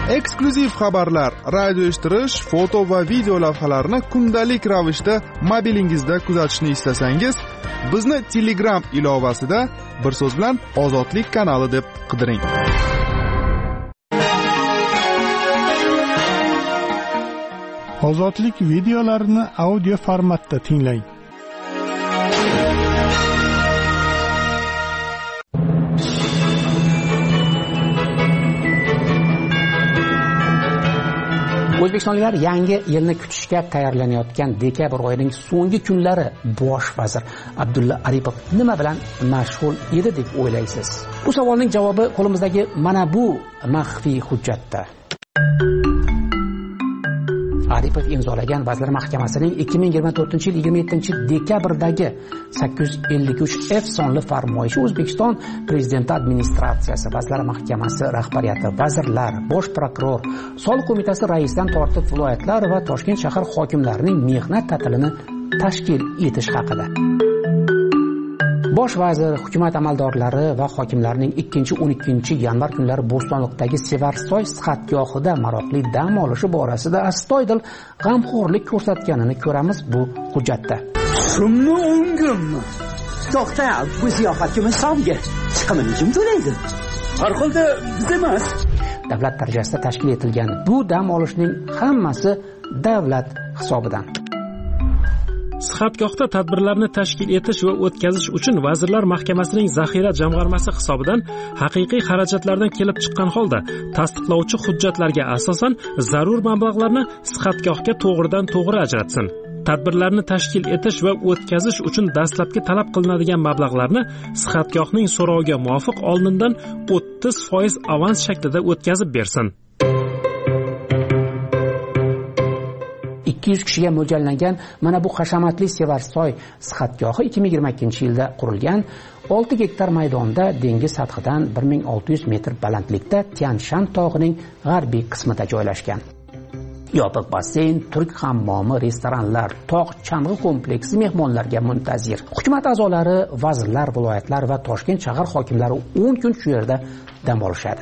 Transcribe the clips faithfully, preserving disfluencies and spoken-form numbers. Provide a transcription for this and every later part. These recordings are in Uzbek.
Eksklyuziv xabarlar, radio eshittirish, foto va video lavhalarni kundalik ravishda mobilingizda kuzatishni istasangiz, bizni Telegram ilovasida bir so'z bilan Ozodlik kanali deb qidiring. Ozodlik videolarini audio formatda tinglang. O'zbekistonliklar yangi yilni kutishga tayyorlanayotgan dekabr oyining so'nggi kunlari bosh vazir Abdulla Aripov nima bilan mashg'ul edi deb o'ylaysiz? Bu savolning javobi qo'limizdagi mana bu maxfiy hujjatda. Aripov imzolagan Vazirlar Mahkamasining ikki ming yigirma to'rtinchi yil yigirma yettinchi dekabrdagi sakkiz yuz ellik uch F sonli farmoyishi O'zbekiston Prezidenti administratsiyasi, Vazirlar Mahkamasi rahbariyati, vazirlar, bosh prokuror, soliq qo'mitasi raisidan tortib viloyatlar va Toshkent shahar hokimlarining mehnat ta'tilini tashkil etish haqida. Bosh vazir, hukumat amaldorlari va hokimlarning ikkinchi o'n ikkinchi yanvar kunlari Bo'stonliqdagi Sevarsoy sihatgohida maroqli dam olishi borasida astoydil g'amxo'rlik ko'rsatganini ko'ramiz bu hujjatda. Shunmi o'n kunmi? To'xta, bu ziyofatga misolga chiqimini kim to'laydi? Har holda biz emas. Davlat darajasida tashkil etilgan bu dam olishning hammasi davlat hisobidan. Sihatgohda tadbirlarni tashkil etish va o'tkazish uchun Vazirlar Mahkamasining zaxira jamg'armasi hisobidan haqiqiy xarajatlardan kelib chiqqan holda tasdiqlovchi hujjatlarga asosan zarur mablag'larni sihatgohga to'g'ridan to'g'ri ajratsin. Tadbirlarni tashkil etish va o'tkazish uchun dastlabki talab qilinadigan mablag'larni sihatgohning so'roviga muvofiq oldindan o'ttiz foiz avans shaklida o'tkazib bersin. ikki yuz kishiga mo'ljallangan mana bu hashamatli Sevarsoy sihatgohi ikki ming yigirma ikkinchi yilda qurilgan, olti gektar maydonda dengiz sathidan bir ming olti yuz metr balandlikda Tianshan tog'ining g'arbiy qismida joylashgan. Yopiq basseyn, turk hammomi, restoranlar, tog' chang'i kompleksi mehmonlarga muntazir. Hukumat a'zolari, vazirlar, viloyatlar va Toshkent shahar hokimlari o'n kun shu yerda dam olishadi.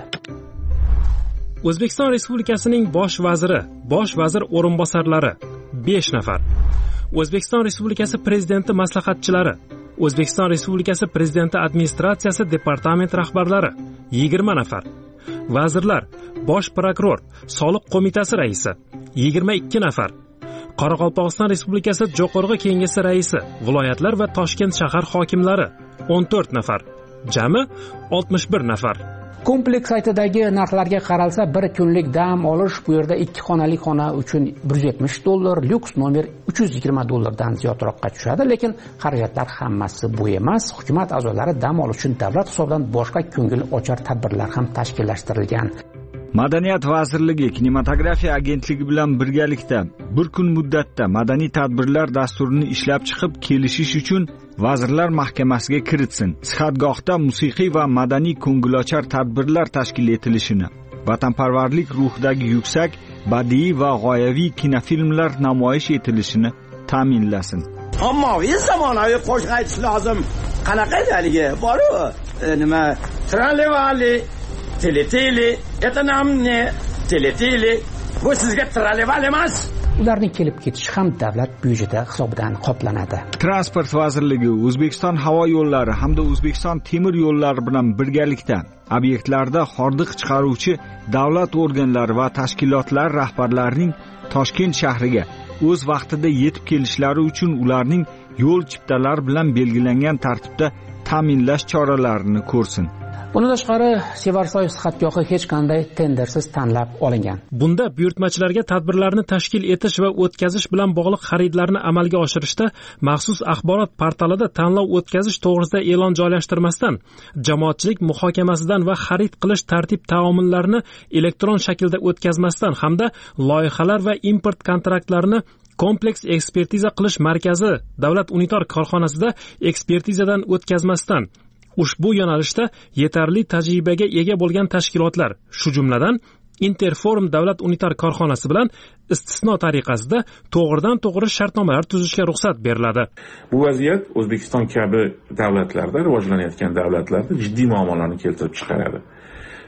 O'zbekiston Respublikasining bosh vaziri, bosh vazir o'rinbosarlari besh nafar. O'zbekiston Respublikasi Prezidenti maslahatchilari, O'zbekiston Respublikasi Prezidenti administratsiyasi departament rahbarlari yigirma nafar. Vazirlar, bosh prokuror, soliq qo'mitasi raisi yigirma ikki nafar. Qoraqalpog'iston Respublikasi Jo'qorg'i Kengashi raisi, viloyatlar va Toshkent shahar hokimlari o'n to'rt nafar. Jami oltmish bir nafar. Kompleks saytidagi narxlarga qaralsa, bir kunlik dam olish bu yerda ikki xonali xona uchun bir yuz yetmish dollar, lyuks nomer uch yuz yigirma dollardan ziyodroqqa tushadi, lekin xarajatlar hammasi bu emas. Hukumat a'zolari dam olish uchun davlat hisobidan boshqa ko'ngil ochar tadbirlar ham tashkillashtirilgan. Madaniyat vazirligi kinematografiya agentligi bilan birgalikda bir kun muddatda madaniy tadbirlar dasturini ishlab chiqib kelishish uchun Vazirlar Mahkamasiga kiritsin. Sihatgohda musiqiy va madaniy ko'ngilochar tadbirlar tashkil etilishini, vatanparvarlik ruhidagi yuksak badiiy va g'oyaviy kinofilmlar namoyish etilishini ta'minlasin. Ommaviy zamonaviy qo'shiq aytish lozim. Qanaqa edaligi? Bor-ku, nima? Tralevali, teletele, etanamne, teletele. Bu sizga traleval emas. Ularning kelib ketishi ham davlat byudjeti hisobidan qoplanadi. Transport vazirligi O'zbekiston havo yo'llari hamda O'zbekiston temir yo'llari bilan birgalikda obyektlarda hordiq chiqaruvchi davlat organlari va tashkilotlar rahbarlarining Toshkent shahriga o'z vaqtida yetib kelishlari uchun ularning yo'l chiptalari bilan belgilangan tartibda ta'minlash choralarini ko'rsin. Bundan tashqari, Sevarsoy sihatgohi hech qanday tendersiz tanlab olingan. Bunda buyurtmachilarga tadbirlarni tashkil etish va o'tkazish bilan bog'liq xaridlarni amalga oshirishda maxsus axborot portalida tanlov o'tkazish to'g'risida e'lon joylashtirmasdan, jamoatchilik muhokamasidan va xarid qilish tartib-taomillarini elektron shaklda o'tkazmasdan hamda loyihalar va import kontraktlarini kompleks ekspertiza qilish markazi davlat unitar korxonasida ekspertizadan o'tkazmasdan ushbu yo'nalishda yetarli tajribaga ega bo'lgan tashkilotlar, shu jumladan Interforum davlat unitar korxonasi bilan istisno tariqasida to'g'ridan to'g'ri shartnomalar tuzishga ruxsat beriladi. Bu vaziyat O'zbekiston kabi davlatlarda, rivojlanayotgan davlatlarda jiddiy muammolarni keltirib chiqaradi.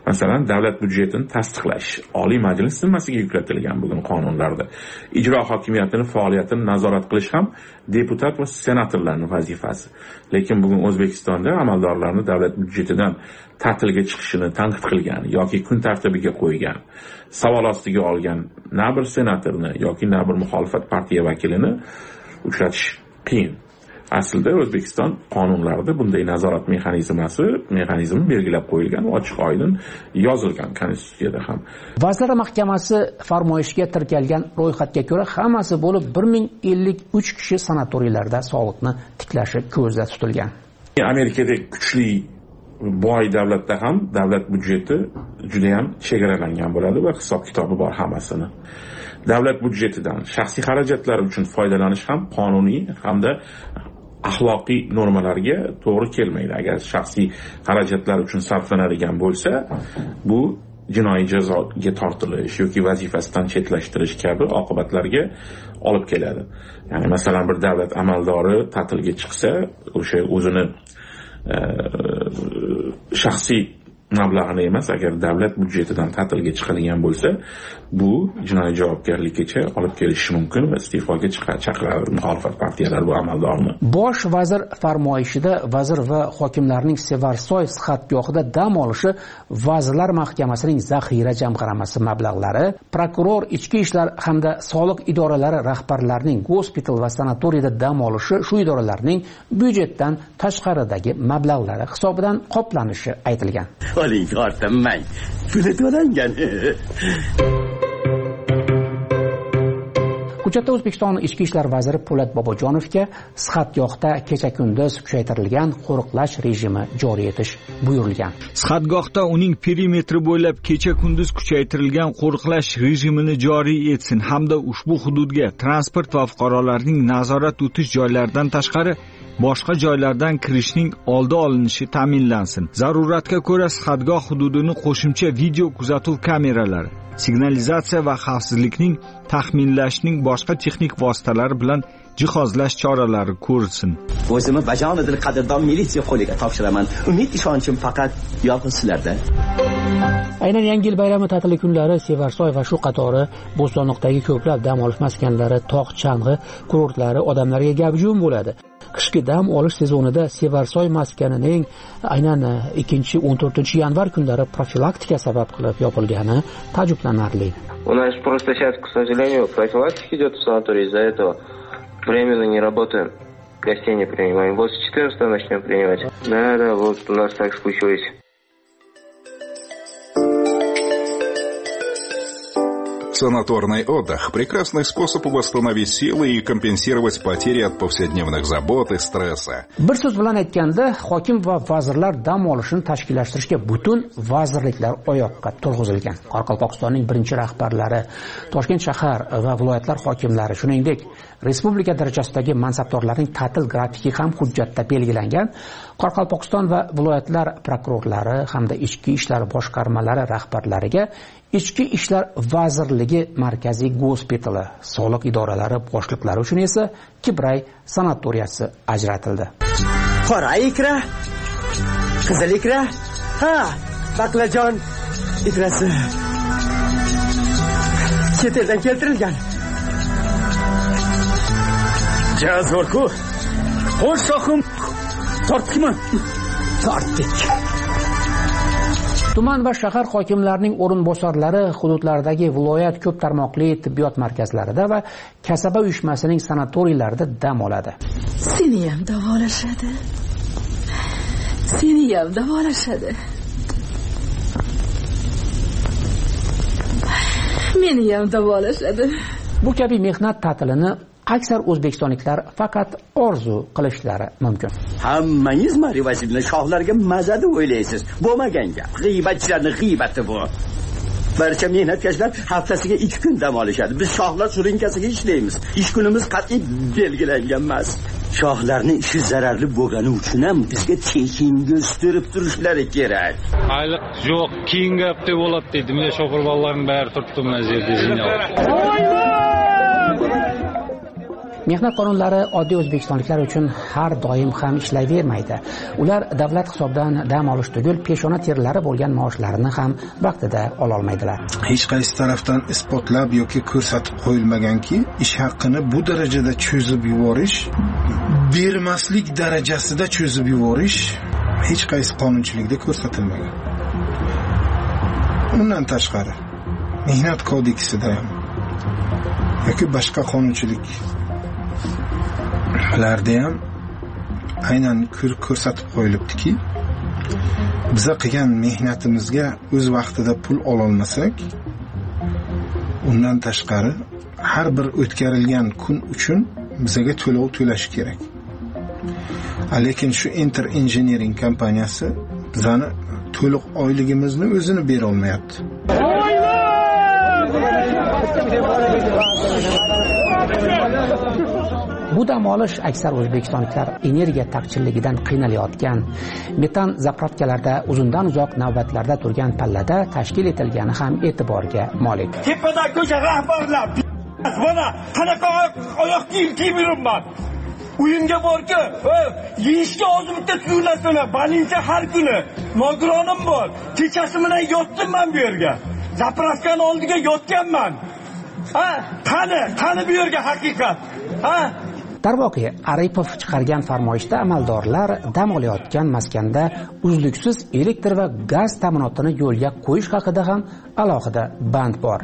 Masalan, davlat byudjetini tasdiqlash Oliy Majlis zimmasiga yuklatilgan bugun qonunlarda. Ijro hokimiyatining faoliyatini nazorat qilish ham deputat va senatorlarning vazifasi. Lekin bugun O'zbekistonda amaldorlarni davlat byudjetidan ta'tilga chiqishini tanqid qilgan yoki kun tartibiga qo'ygan, savol ostiga olgan na bir senatorni yoki na bir muxolifat partiya vakilini uchratish qiyin. Aslida O'zbekiston qonunlarida bunday nazorat mexanizmasi, mexanizmi belgilab qo'yilgan, ochiq oydin yozilgan konstitutsiyada ham. Vazirlar Mahkamasi farmoyishiga tirkalgan ro'yxatga ko'ra hammasi bo'lib bir ming ellik uch kishi sanatoriylarda sog'liqni tiklashi ko'zda tutilgan. Amerikadagi kuchli boy davlatda ham davlat byudjeti juda ham chegaralangan bo'ladi va hisob-kitobi bor hammasini. Davlat byudjetidan shaxsiy xarajatlar uchun foydalanish ham qonuniy hamda axloqiy normalarga to'g'ri kelmaydi. Agar shaxsiy xarajatlar uchun sarflanadigan bo'lsa, bu jinoiy jazoga tortilish yoki vazifasidan chetlashtirish kabi oqibatlarga olib keladi. Ya'ni masalan bir davlat amaldori ta'tilga chiqsa, o'sha o'zini e, shaxsiy mablag'ini emas, agar davlat byudjetidan ta'tilga chiqadigan bo'lsa, bu jinoiy javobgarlikka olib kelishi mumkin va iste'foga chaqiradi muxolifat partiyalar bu amaldorni. Bosh vazir farmoyishida vazir va hokimlarning Sevarsoy sihatgohida dam olishi Vazirlar Mahkamasining zaxira jamg'armasi mablag'lari, prokuror, ichki ishlar hamda soliq idoralari rahbarlarining gospital va sanatoriyada dam olishi shu idoralarning byudjetdan tashqaridagi mablag'lari hisobidan qoplanishi aytilgan. Oling ortamang. Puli to'langan. Hujjatda O'zbekiston Ichki ishlar vaziri Po'lat Bobojonovga sihatgohda kecha-kunduz kuchaytirilgan qo'riqlash rejimi joriy etish buyurilgan. Sihatgohda uning perimetri bo'ylab kecha-kunduz kuchaytirilgan qo'riqlash rejimini joriy etsin hamda ushbu hududga transport va fuqarolarning nazorat o'tish joylaridan tashqari boshqa joylardan kirishning oldi olinishi ta'minlansin. Zaruratga ko'ra sihatgoh hududini qo'shimcha video kuzatuv kameralari, signalizatsiya va xavfsizlikning taxminlashning boshqa texnik vositalari bilan jihozlash choralari ko'rilsin. O'zimni bajonidil qadrdon militsiya qo'liga topshiraman. Umid ishonchim faqat yolg'iz sizlarda. Aynan Yangi yil bayrami ta'tili kunlari Sevarsoy va shu qatori Bo'stonliqdagi ko'plab dam olish maskanlari, tog' chang'i kurortlari odamlarga gavjum bo'ladi. Qishki dam olish sezonida Sevarsoy maskanining aynan ikkinchi o'n to'rtinchi yanvar kunlari profilaktika sabab qilib yopilgani ta'jublanarli. У нас просто сейчас, к сожалению, профилактика идет в санатории, из-за этого временно не работаем, гостей не принимаем. Вот с четырнадцатого начнем принимать. Да, да, вот у нас так случилось. Санаторный отдых – прекрасный способ восстановить силы и компенсировать потери от повседневных забот и стресса. Bir so'z bilan aytganda, hokim va vazirlar dam olishini tashkillashtirishga butun vazirliklar oyoqqa turg'izilgan. Qoraqalpog'istonning birinchi rahbarlari, Toshkent shahar va viloyatlar hokimlari, shuningdek, respublika darajasidagi mansabdorlarning ta'til grafiki ham hujjatda belgilangan. Qoraqalpog'iston va viloyatlar prokurorlari hamda ichki ishlar boshqarmalari rahbarlariga Ichki ishlar vazirligi markaziy gospitali, soliq idoralari boshliqlari uchun esa Kibray sanatoriyasi ajratildi. Qora ikra, qizil ikra, ha, baqlajon ikrasi. Chet eldan keltirilgan. Jazorku. Xo'sh, sohim. Tortdikmi? Tortdik. Tuman va shahar hokimlarining o'rinbosarlari hududlardagi viloyat ko'p tarmoqli tibbiyot markazlarida va kasaba uyushmasining sanatoriylarida dam oladi. Seni ham davolashadi. Seni ham davolashadi. Meni ham davolashadi. Bu kabi mehnat ta'tilini aksar o'zbekistonliklar faqat orzu qilishlari mumkin. Hammangiz marivasini shohlarga mazada o'ylaysiz. Bo'lmagan gap. G'iybatchilarning g'iybat bu. Barcha mehnatkashlar haftasiga ikki kun dam olishadi. Biz shohlar surinkasiga ishlaymiz. Ish kunimiz qat'iy belgilangan emas. Shohlarning ishi zararli bo'lgani uchun ham bizga tekinga turib turishlari kerak. Ayliq yo'q, keyingi hafta bo'ladi dedi. Mana shofir bolalarning bari turibdi mana yerda zinyo. Mehnat qonunlari oddiy o'zbekistonliklar uchun har doim ham ishlayvermaydi. Ular davlat hisobidan dam olish tugul peshona terlari bo'lgan maoshlarini ham vaqtida ola olmaydilar. Hech qaysi tarafdan isbotlab yoki ko'rsatib qo'yilmaganki, ish haqini bu darajada cho'zib yuborish, bermaslik darajasida cho'zib yuborish hech qaysi qonunchilikda ko'rsatilmagan. Undan tashqari, mehnat kodeksida ham yoki boshqa qonunchilik larda ham aynan ko'rsatib qo'yilibdiki, biza qilgan mehnatimizga o'z vaqtida pul ola olmasak, undan tashqari har bir o'tkarilgan kun uchun bizaga to'lov to'lash kerak. Lekin shu Enter Engineering kompaniyasi bizani to'liq oyligimizni o'zini bera olmayapti. Bu dam olish aksar o'zbekistonliklar energiya taqchilligidan qiynalayotgan, metan zapravkalarda uzundan uzoq navbatlarda turgan pallada tashkil etilgani ham e'tiborga molik. Tepada ko'cha rahbarlar, mana qanaqa oyoq kiyim kiyib yuribman. Uyimga borki, yeyishga hozir bitta tuyulasini, balincha har kuni. Nogironim bor. Kechasi bilan yotdim men bu yerga. Zapravkani oldiga yotganman. Ha, qani, qani bu yerga haqiqat. Ha? Darvoqe, Aripov chiqargan farmoyishda amaldorlar dam olayotgan maskanda uzluksiz elektr va gaz ta'minotini yo'lga qo'yish haqida ham alohida band bor.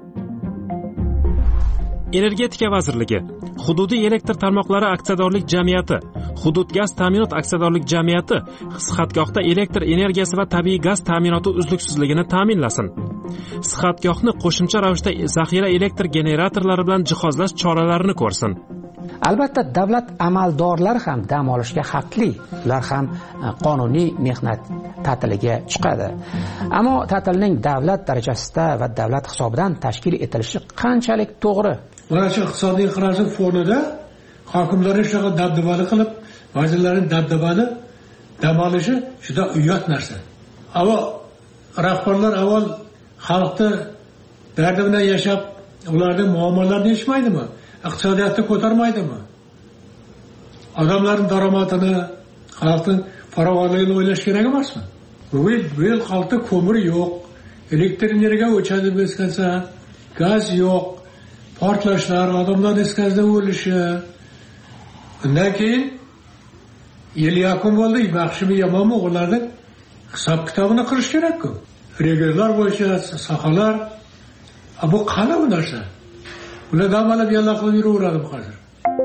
Energetika vazirligi, Hududiy elektr tarmoqlari aksiyadorlik jamiyati, Hudud gaz ta'minot aksiyadorlik jamiyati sihatgohda elektr energiyasi va tabiiy gaz ta'minoti uzluksizligini ta'minlasin. Sihatgohni qo'shimcha ravishda zaxira elektr generatorlari bilan jihozlash choralarini ko'rsin. Albatta, davlat amaldorlari ham dam olishga haqli. Ular ham qonuniy mehnat ta'tiliga chiqadi. Ammo ta'tilning davlat darajasida va davlat hisobidan tashkil etilishi qanchalik to'g'ri? Mana shu iqtisodiy inqiroz fonida hokimlar shunaqa dabdabali qilib, vazirlarning dabdabali dam olishi juda uyat narsa. Ammo rahbarlar avval xalqni dardi bilan yashab, ularning muammolarini yechmaydimi? Iqtisodiyotni ko'tarmaydimi? Odamlarning daromadini, xalqning farovonligini o'ylash kerak emasmi? Bu yil xalqda ko'mir yo'q, elektr energiya o'chadi bo'lsa, gaz yo'q, portlashlar, odamlar iskazda o'lishi. Undan keyin yil yakun bo'ldi, yaxshimi yomonmi ularning hisob kitobini qilish kerak-ku. Regionlar bo'yicha sohalar, bu qani bu narsa? Ular damalab yalla qilib yuraveradi hozir.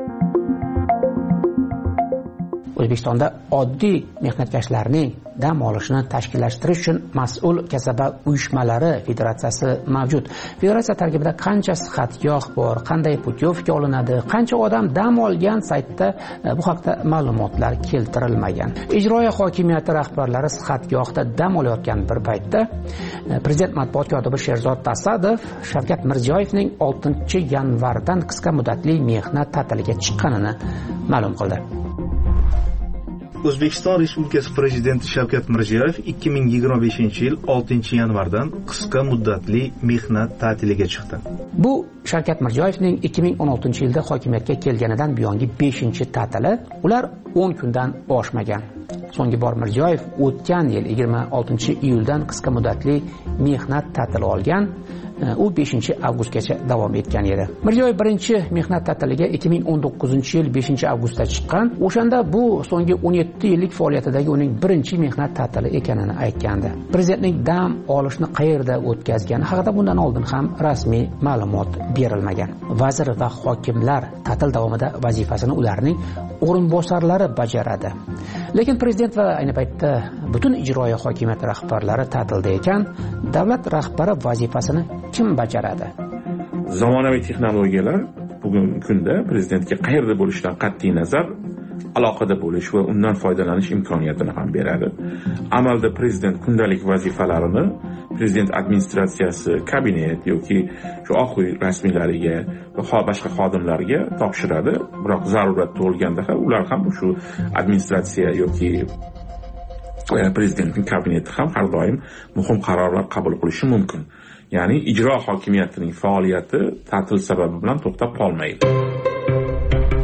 O'zbekistonda oddiy mehnatkashlarning dam olishini tashkillashtirish uchun mas'ul kasaba uyushmalari federatsiyasi mavjud. Federatsiya tarkibida qancha sihatgoh bor, qanday putyovka olinadi, qancha odam dam olgan saytda bu haqda ma'lumotlar keltirilmagan. Ijroiya hokimiyati rahbarlari sihatgohda dam olayotgan bir paytda Prezident matbuot kotibi Sherzod Tasadov Shavkat Mirziyoyevning oltinchi yanvardan qisqa muddatli mehnat ta'tiliga chiqqanini ma'lum qildi. O'zbekiston Respublikasi Prezidenti Shavkat Mirziyoyev ikki ming yigirma beshinchi yil oltinchi yanvardan qisqa muddatli mehnat ta'tiliga chiqdi. Bu Shavkat Mirziyoyevning ikki ming o'n oltinchi yilda hokimiyatga kelganidan buyongi beshinchi ta'tili. Ular o'n kundan oshmagan. So'nggi bor Mirziyoyev o'tgan yil yigirma oltinchi iyuldan qisqa muddatli mehnat ta'tili olgan. U beshinchi avgustgacha davom etgan edi. Mirziyoyev birinchi mehnat ta'tiliga ikki ming o'n to'qqizinchi yil beshinchi avgustda chiqqan. O'shanda bu so'nggi o'n yetti yillik faoliyatidagi uning birinchi mehnat ta'tili ekanini aytgandi. Prezidentning dam olishni qayerda o'tkazgani haqida bundan oldin ham rasmiy ma'lumot berilmagan. Vazir va hokimlar ta'til davomida vazifasini ularning o'rinbosarlari bajaradi. Lekin prezident va ayni paytda butun ijroiya hokimiyati rahbarlari ta'tilda ekan, davlat rahbari vazifasini kim bajaradi? Zamonaviy texnologiyalar bugungi kunda prezidentga qayerda bo'lishidan qat'iy nazar aloqada bo'lish va undan foydalanish imkoniyatini ham beradi. Amalda prezident kundalik vazifalarini prezident administratsiyasi, kabinet yoki shu Oq uy rasmiylariga va boshqa xodimlarga topshiradi. Biroq zarurat tug'ilganda ham ular ham shu administratsiya yoki prezidentning kabineti ham har doim muhim qarorlar qabul qilishi mumkin. Ya'ni ijro hokimiyatining faoliyati ta'til sababi bilan to'xtab qolmaydi.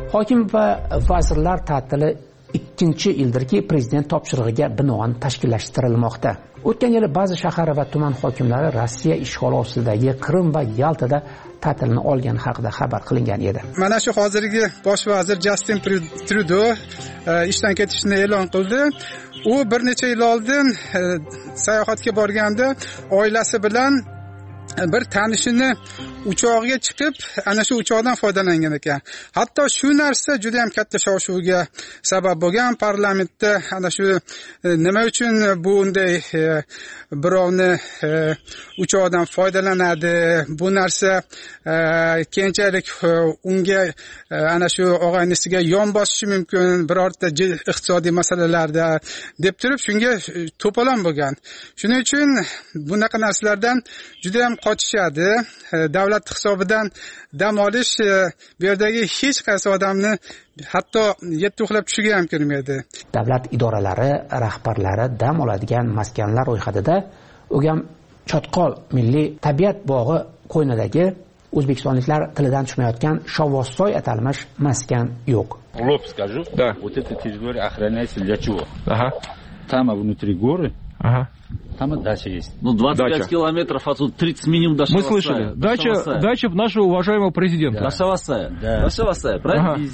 Hokim va vazirlar ta'tili ikkinchi yildirki prezident topshirig'iga binoan tashkillashtirilmoqda. O'tgan yili ba'zi shahar va tuman hokimlari Rossiya ishg'oli ostidagi Qrim va Yaltada ta'tilni olgani haqida xabar qilingan edi. Mana shu hozirgi bosh vazir Justin Trudeau ishdan ketishini e'lon qildi. U bir necha yil oldin sayohatga borganda oilasi bilan bir tanishini uchog'iga chiqib, ana shu uchoqdan foydalangan ekan. Hatto shu narsa juda ham katta shov-shuvga sabab bo'lgan. Parlamentda ana shu nima uchun bu unday birovni uchoqdan foydalanadi, bu narsa keyinchalik unga ana shu og'aynisiga yon bosishi mumkin birorta iqtisodiy masalalarda deb turib shunga to'polon bo'lgan. Shuning uchun bunaqa narsalardan juda ham qochishadi. Davlat hisobidan dam olish bu yerdagi hech qaysi odamni hatto yetti uxlab tushiga ham kirmaydi. Davlat idoralari rahbarlari dam oladigan maskanlar ro'yxatida O'gam Chotqol milliy tabiat bog'i qo'ynidagi o'zbekistonliklar tilidan tushmayotgan Shovvozsoy atalmish maskan yo'q. Лоб скажу. Да. Вот эта территория охраняется для чего? Ага. Там внутри горы. Ага. Там и дача есть. Ну, двадцать пять дача. Километров отсюда, тридцать минимум до Шавасая. Мы слышали. Дача, дача нашего уважаемого президента. Да. До Шавасая. Да. До Шавасая, правильно? Ага.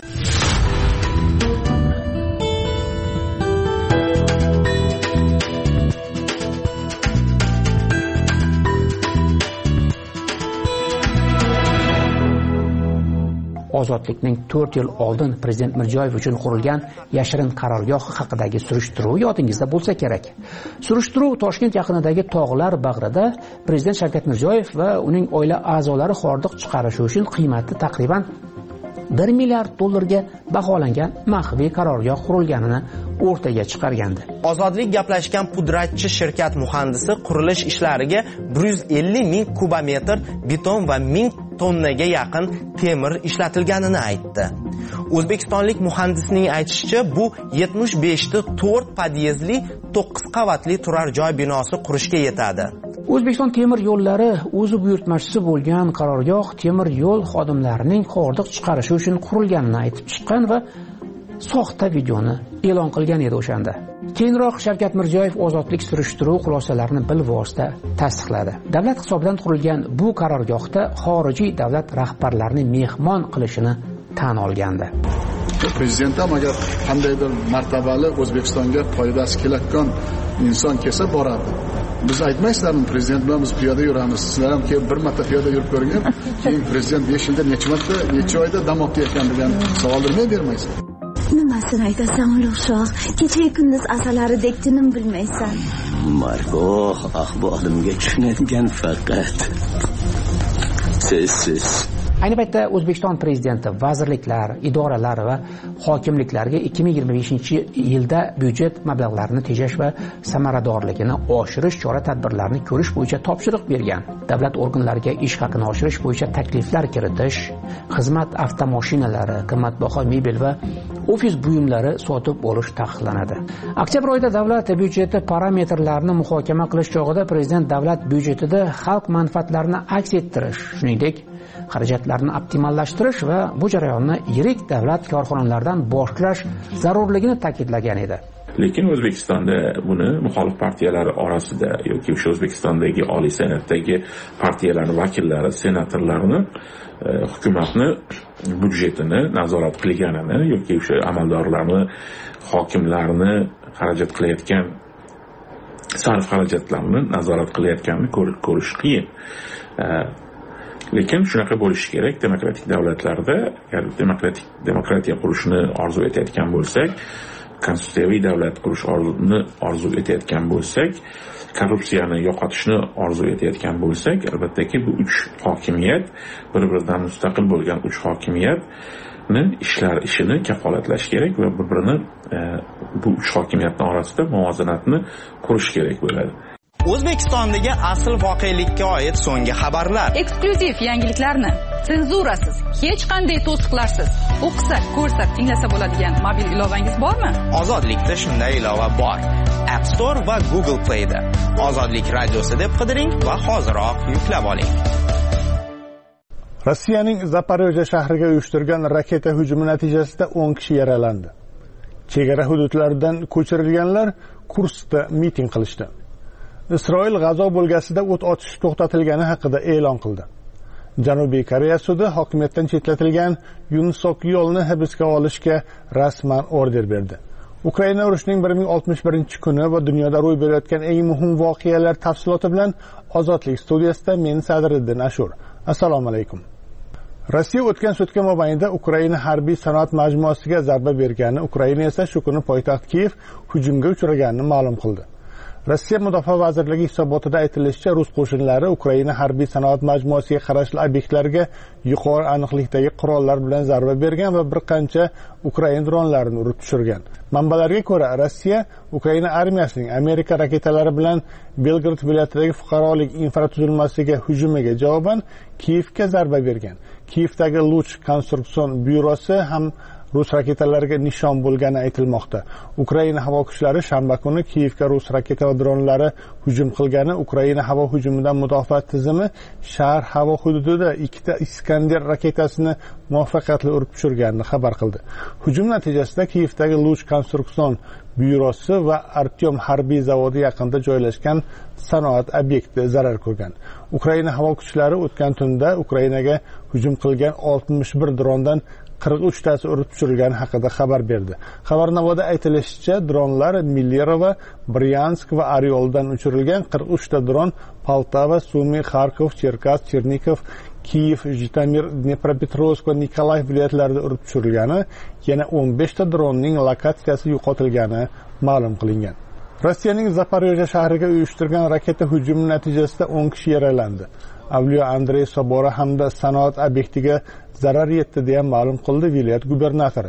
Ozodlikning to'rt yil oldin prezident Mirziyoyev uchun qurilgan yashirin qarorgoh haqidagi surishtiruv yodingizda bo'lsa kerak. Surishtiruv Toshkent yaqinidagi tog'lar bag'rida prezident Shavkat Mirziyoyev va uning oila a'zolari hordiq chiqarishi uchun qiymati taqriban bir milliard dollarga baholangan maxfiy qarorgoh qurilganini o'rtaga chiqargandi. Ozodlik gaplashgan pudratchi shirkat muhandisi qurilish ishlariga bir yuz ellik ming kubometr beton va ming tonnaga yaqin temir ishlatilganini aytdi. O'zbekistonlik muhandisning aytishicha, bu yetmish besh ta to'rt podyezdli to'qqiz qavatli turar joy binosi qurishga yetadi. O'zbekiston temir yo'llari o'zi buyurtmachisi bo'lgan qarorgoh temir yo'l xodimlarining hordiq chiqarishi uchun qurilganini aytib chiqqan va soxta videoni e'lon qilgan edi o'shanda. Keyinroq Shavkat Mirziyoyev ozodlik surishtiruv xulosalarini bilvosita tasdiqladi. Davlat hisobidan qurilgan bu qarorgohda xorijiy davlat rahbarlarini mehmon qilishini tan olgandi. Prezident ham agar qandaydir martabali O'zbekistonga foydasi kelayotgan inson kelsa boradi. Biz aytmaysizlarmi, prezident bilan biz piyoda yuramiz. Sizlar ham kelib bir marta piyoda yurib ko'rgan, keyin prezident besh yilda necha marta, necha oyda dam olib ekan degan savolni nima bermaysizlar? Nimasini aytasan, Ulug'shoh? Kecha kunduz asalaridek tinim bilmaysan. Margoh ahvolimga tushunadigan faqat siz. Ayni paytda O'zbekiston prezidenti vazirliklar, idoralar va hokimliklarga ikki ming yigirma beshinchi yilda byudjet mablag'larini tejash va samaradorligini oshirish chora-tadbirlarini ko'rish bo'yicha topshiriq bergan. Davlat organlariga ish haqini oshirish bo'yicha takliflar kiritish, xizmat avtomashinalari, qimmatbaho mebel va ofis buyumlari sotib olish taqiqlanadi. Oktyabr oyida davlat byudjeti parametrlarini muhokama qilish chog'ida prezident davlat byudjetida xalq manfaatlarini aks ettirish, shuningdek xarajatlarni optimallashtirish va bu jarayonni yirik davlat korxonalaridan boshlash zarurligini ta'kidlagan edi. Lekin O'zbekistonda buni muxolif partiyalar orasida yoki o'sha O'zbekistondagi Oliy Senatdagi partiyalar vakillari, senatorlarni hukumatni byudjetini nazorat qilganini yoki o'sha amaldorlarni, hokimlarni xarajat qilayotgan sarf xarajatlarini nazorat qilayotganini ko'rish qiyin. Lekin shunaqa bo'lishi kerak. Demokratik davlatlarda, agar demokratik demokratiya qurishni orzu etayotgan bo'lsak, konstitutsiyaviy davlat qurish orzusini orzu etayotgan bo'lsak, korrupsiyani yo'qotishni orzu etayotgan bo'lsak, albattaki bu uch hokimiyat, bir-biridan mustaqil bo'lgan uch hokimiyatni ishlar ishini kafolatlash kerak va bir-birini bu uch hokimiyatning orasida muvozanatni qurish kerak bo'ladi. O'zbekistondagi asl voqelikka oid so'nggi xabarlar. Eksklyuziv yangiliklarni senzurasiz, hech qanday to'siqlarsiz o'qisa, ko'rsa, tinglasa bo'ladigan mobil ilovangiz bormi? Ozodlikda shunday ilova bor. App Store va Google Play da. Ozodlik radiosi deb qidiring va hoziroq yuklab oling. Rossiyaning Zaporojye shahriga uyushtirgan raketa hujumi natijasida o'n kishi yaralandi. Chegara hududlaridan ko'chirilganlar Kurskda miting qilishdi. Isroil G'azo bo'lgasida o't ochish to'xtatilgani haqida e'lon qildi. Janubiy Koreya sudi hokimiyatdan chetlatilgan Yun Sok Yeolni hibsga olishga rasman order berdi. Ukraina urushining bir ming oltmish birinchi kuni va dunyoda ro'y berayotgan eng muhim voqealar tafsiloti bilan Ozodlik studiyasida men Sadriddin Ashur. Assalomu alaykum. Rossiya o'tgan sutka mobaynida Ukraina harbiy sanoat majmuasiga zarba bergani, Ukraina esa shu kuni poytaxt Kiyev hujumga uchraganini ma'lum qildi. Rossiya Mudofaa vazirligi hisobotida aytilishicha, rus qo'shinlari Ukraina harbiy sanoat majmuasiga qarashli obyektlarga yuqori aniqlikdagi qurollar bilan zarba bergan va bir qancha Ukraina dronlarini urib tushirgan. Manbalarga ko'ra, Rossiya Ukraina armiyasining Amerika raketalari bilan Belgrad viloyatidagi fuqarolik infratuzilmasiga hujumiga javoban Kiyevga zarba bergan. Kiyevdagi Luch konstruksion byurosi ham rus raketalariga nishon bo'lgani aytilmoqda. Ukraina havo kuchlari shanba kuni Kiyevga rus raketa va dronlari hujum qilgani, Ukraina havo hujumidan mudofaa tizimi shahar havo hududida ikkita Iskander raketasini muvaffaqiyatli urib tushirganini xabar qildi. Hujum natijasida Kiyevdagi Luch konstruksion byurosi va Artyom harbiy zavodi yaqinida joylashgan sanoat obyekti zarar ko'rgan. Ukraina havo kuchlari o'tgan tunda Ukrainaga hujum qilgan oltmish bir drondan qirq uch tasi urib tushirilgani haqida xabar berdi. Xabarnomoda aytilishicha, dronlar Millerova, Bryansk va Orioldan uchirilgan. qirq uch ta dron Poltava, Sumy, Kharkov, Cherkassk, Chernikov, Kiyev, Jitomir, Dnepropetrovsk va Nikolayev viloyatlarida urib tushirilgani, yana o'n besh ta dronning lokatsiyasi yo'qotilgani ma'lum qilingan. Rossiyaning Zaporojye shahriga uyushtirgan raketa hujumi natijasida o'n kishi yaralandi. Avliyo Andrey Sobora hamda sanoat obyektiga zarar yetdi deya ma'lum qildi viloyat gubernatori.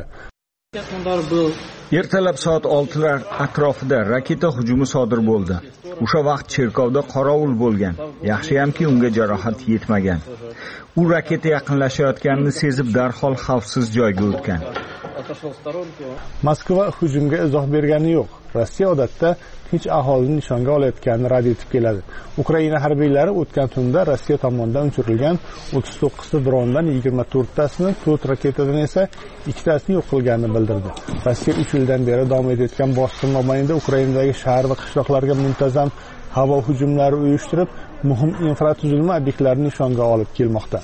Ertalab soat oltilar atrofida raketa hujumi sodir bo'ldi. O'sha vaqt cherkovda qorovul bo'lgan. Yaxshiyamki unga jarohat yetmagan. U raketa yaqinlashayotganini sezib darhol xavfsiz joyga o'tgan. Moskva hujumga izoh bergani yo'q. Rossiya odatda tinch aholini nishonga olayotganini rad etib keladi. Ukraina harbiylari o'tgan tunda Rossiya tomonidan uchirilgan o'ttiz to'qqiz ta drondan yigirma to'rt tasini, to'rt raketadan esa ikkitasini yo'q qilganini bildirdi. Rossiya uch yildan beri davom etayotgan bosqin mobaynida Ukrainadagi shahar va qishloqlarga muntazam havo hujumlari uyushtirib, muhim infratuzilma obyektlarini nishonga olib kelmoqda.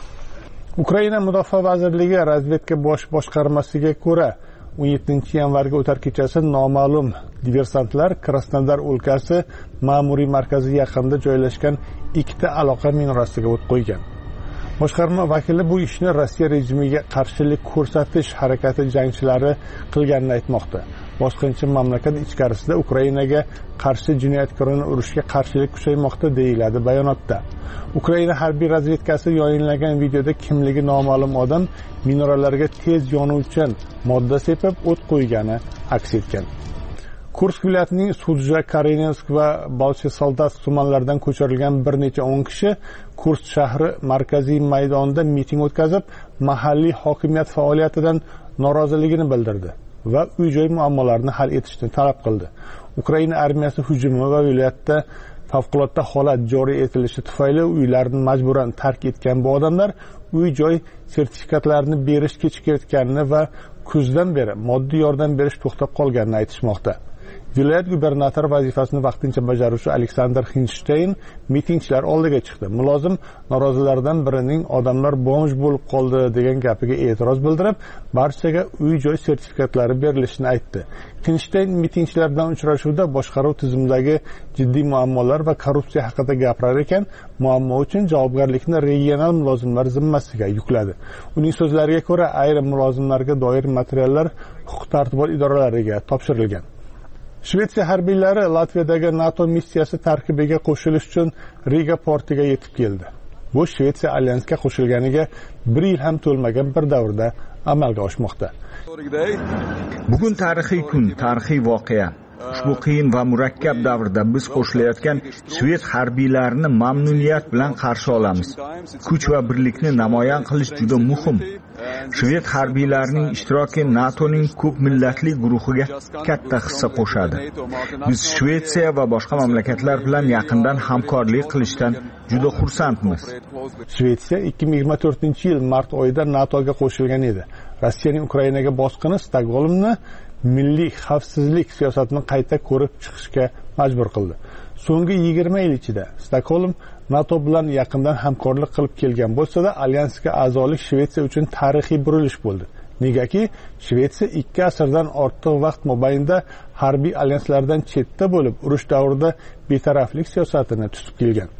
Ukraina Mudofaa vazirligi razvedka bosh boshqarmasiga ko'ra, o'n yettinchi yanvarga o'tar kechasi noma'lum diversantlar Krasnodar o'lkasi ma'muriy markazi yaqinida joylashgan ikkita aloqa minorasiga o't qo'ygan. Boshqarma vakili bu ishni Rossiya rejimiga qarshilik ko'rsatish harakati jangchilari qilganini aytmoqda. Bosqinchi mamlakat ichkarisida Ukrainaga qarshi jinoyatkorona urushga qarshilik kuchaymoqda deyiladi bayonotda. Ukraina harbiy razvedkasi yayinlagan videoda kimligi noma'lum odam minoralarga tez yonuvchan modda sepib o't qo'ygani aks etgan. Kursk viloyatining Sudja, Karenensk va Bolchesoldatsk tumanlaridan ko'chirilgan bir necha o'n kishi Kursk shahri markaziy maydonida miting o'tkazib, mahalliy hokimiyat faoliyatidan noroziligini bildirdi va uy-joy muammolarini hal etishni talab qildi. Ukraina armiyasi hujumi va viloyatda favqulodda holat joriy etilishi tufayli uylarini majburan tark etgan bu odamlar uy-joy sertifikatlarini berish kechikayotganini va kuzdan beri moddiy yordam berish to'xtab qolganini aytishmoqda. Viloyat gubernatori vazifasini vaqtincha bajaruvchi Aleksandr Xinsteyn mitingchilar oldiga chiqdi. Mulozim norozilardan birining odamlar bomj bo'lib qoldi degan gapiga e'tiroz bildirib, barchaga uy-joy sertifikatlari berilishini aytdi. Xinsteyn mitingchilar bilan uchrashuvda boshqaruv tizimidagi jiddiy muammolar va korrupsiya haqida gapirar ekan, muammo uchun javobgarlikni regional mulozimlar zimmasiga yukladi. Uning so'zlariga ko'ra, ayrim mulozimlarga doir materiallar huquq-tartibot idoralariga topshirilgan. Shvetsiya harbiylari Latviyadagi NATO missiyasi tarkibiga qo'shilish uchun Riga portiga yetib keldi. Bu Shvetsiya alyansga qo'shilganiga bir yil ham to'lmagan bir davrda amalga oshmoqda. Bugun tarixiy kun, tarixiy voqea. Ushbu qiyin va murakkab davrda biz qo'shilayotgan Shved harbiylarini mamnuniyat bilan qarshi olamiz. Kuch va birlikni namoyon qilish juda muhim. Shved harbiylarining ishtiroki NATOning ko'p millatli guruhiga katta hissa qo'shadi. Biz Shvetsiya va boshqa mamlakatlar bilan yaqindan hamkorlik qilishdan juda xursandmiz. Shvetsiya ikki ming yigirma to'rtinchi yil mart oyida NATOga qo'shilgan edi. Rossiyaning Ukrainaga bosqini Stokgolmni milliy xavfsizlik siyosatini qayta ko'rib chiqishga majbur qildi. So'nggi yigirma yil ichida Stokgolm NATO bilan yaqindan hamkorlik qilib kelgan bo'lsa-da, alyansga a'zolik Shvetsiya uchun tarixiy burilish bo'ldi. Negaki, Shvetsiya ikki asrdan ortiq vaqt mobaynida harbiy alyanslardan chetda bo'lib, urush davrida betaraflik siyosatini tutib kelgan.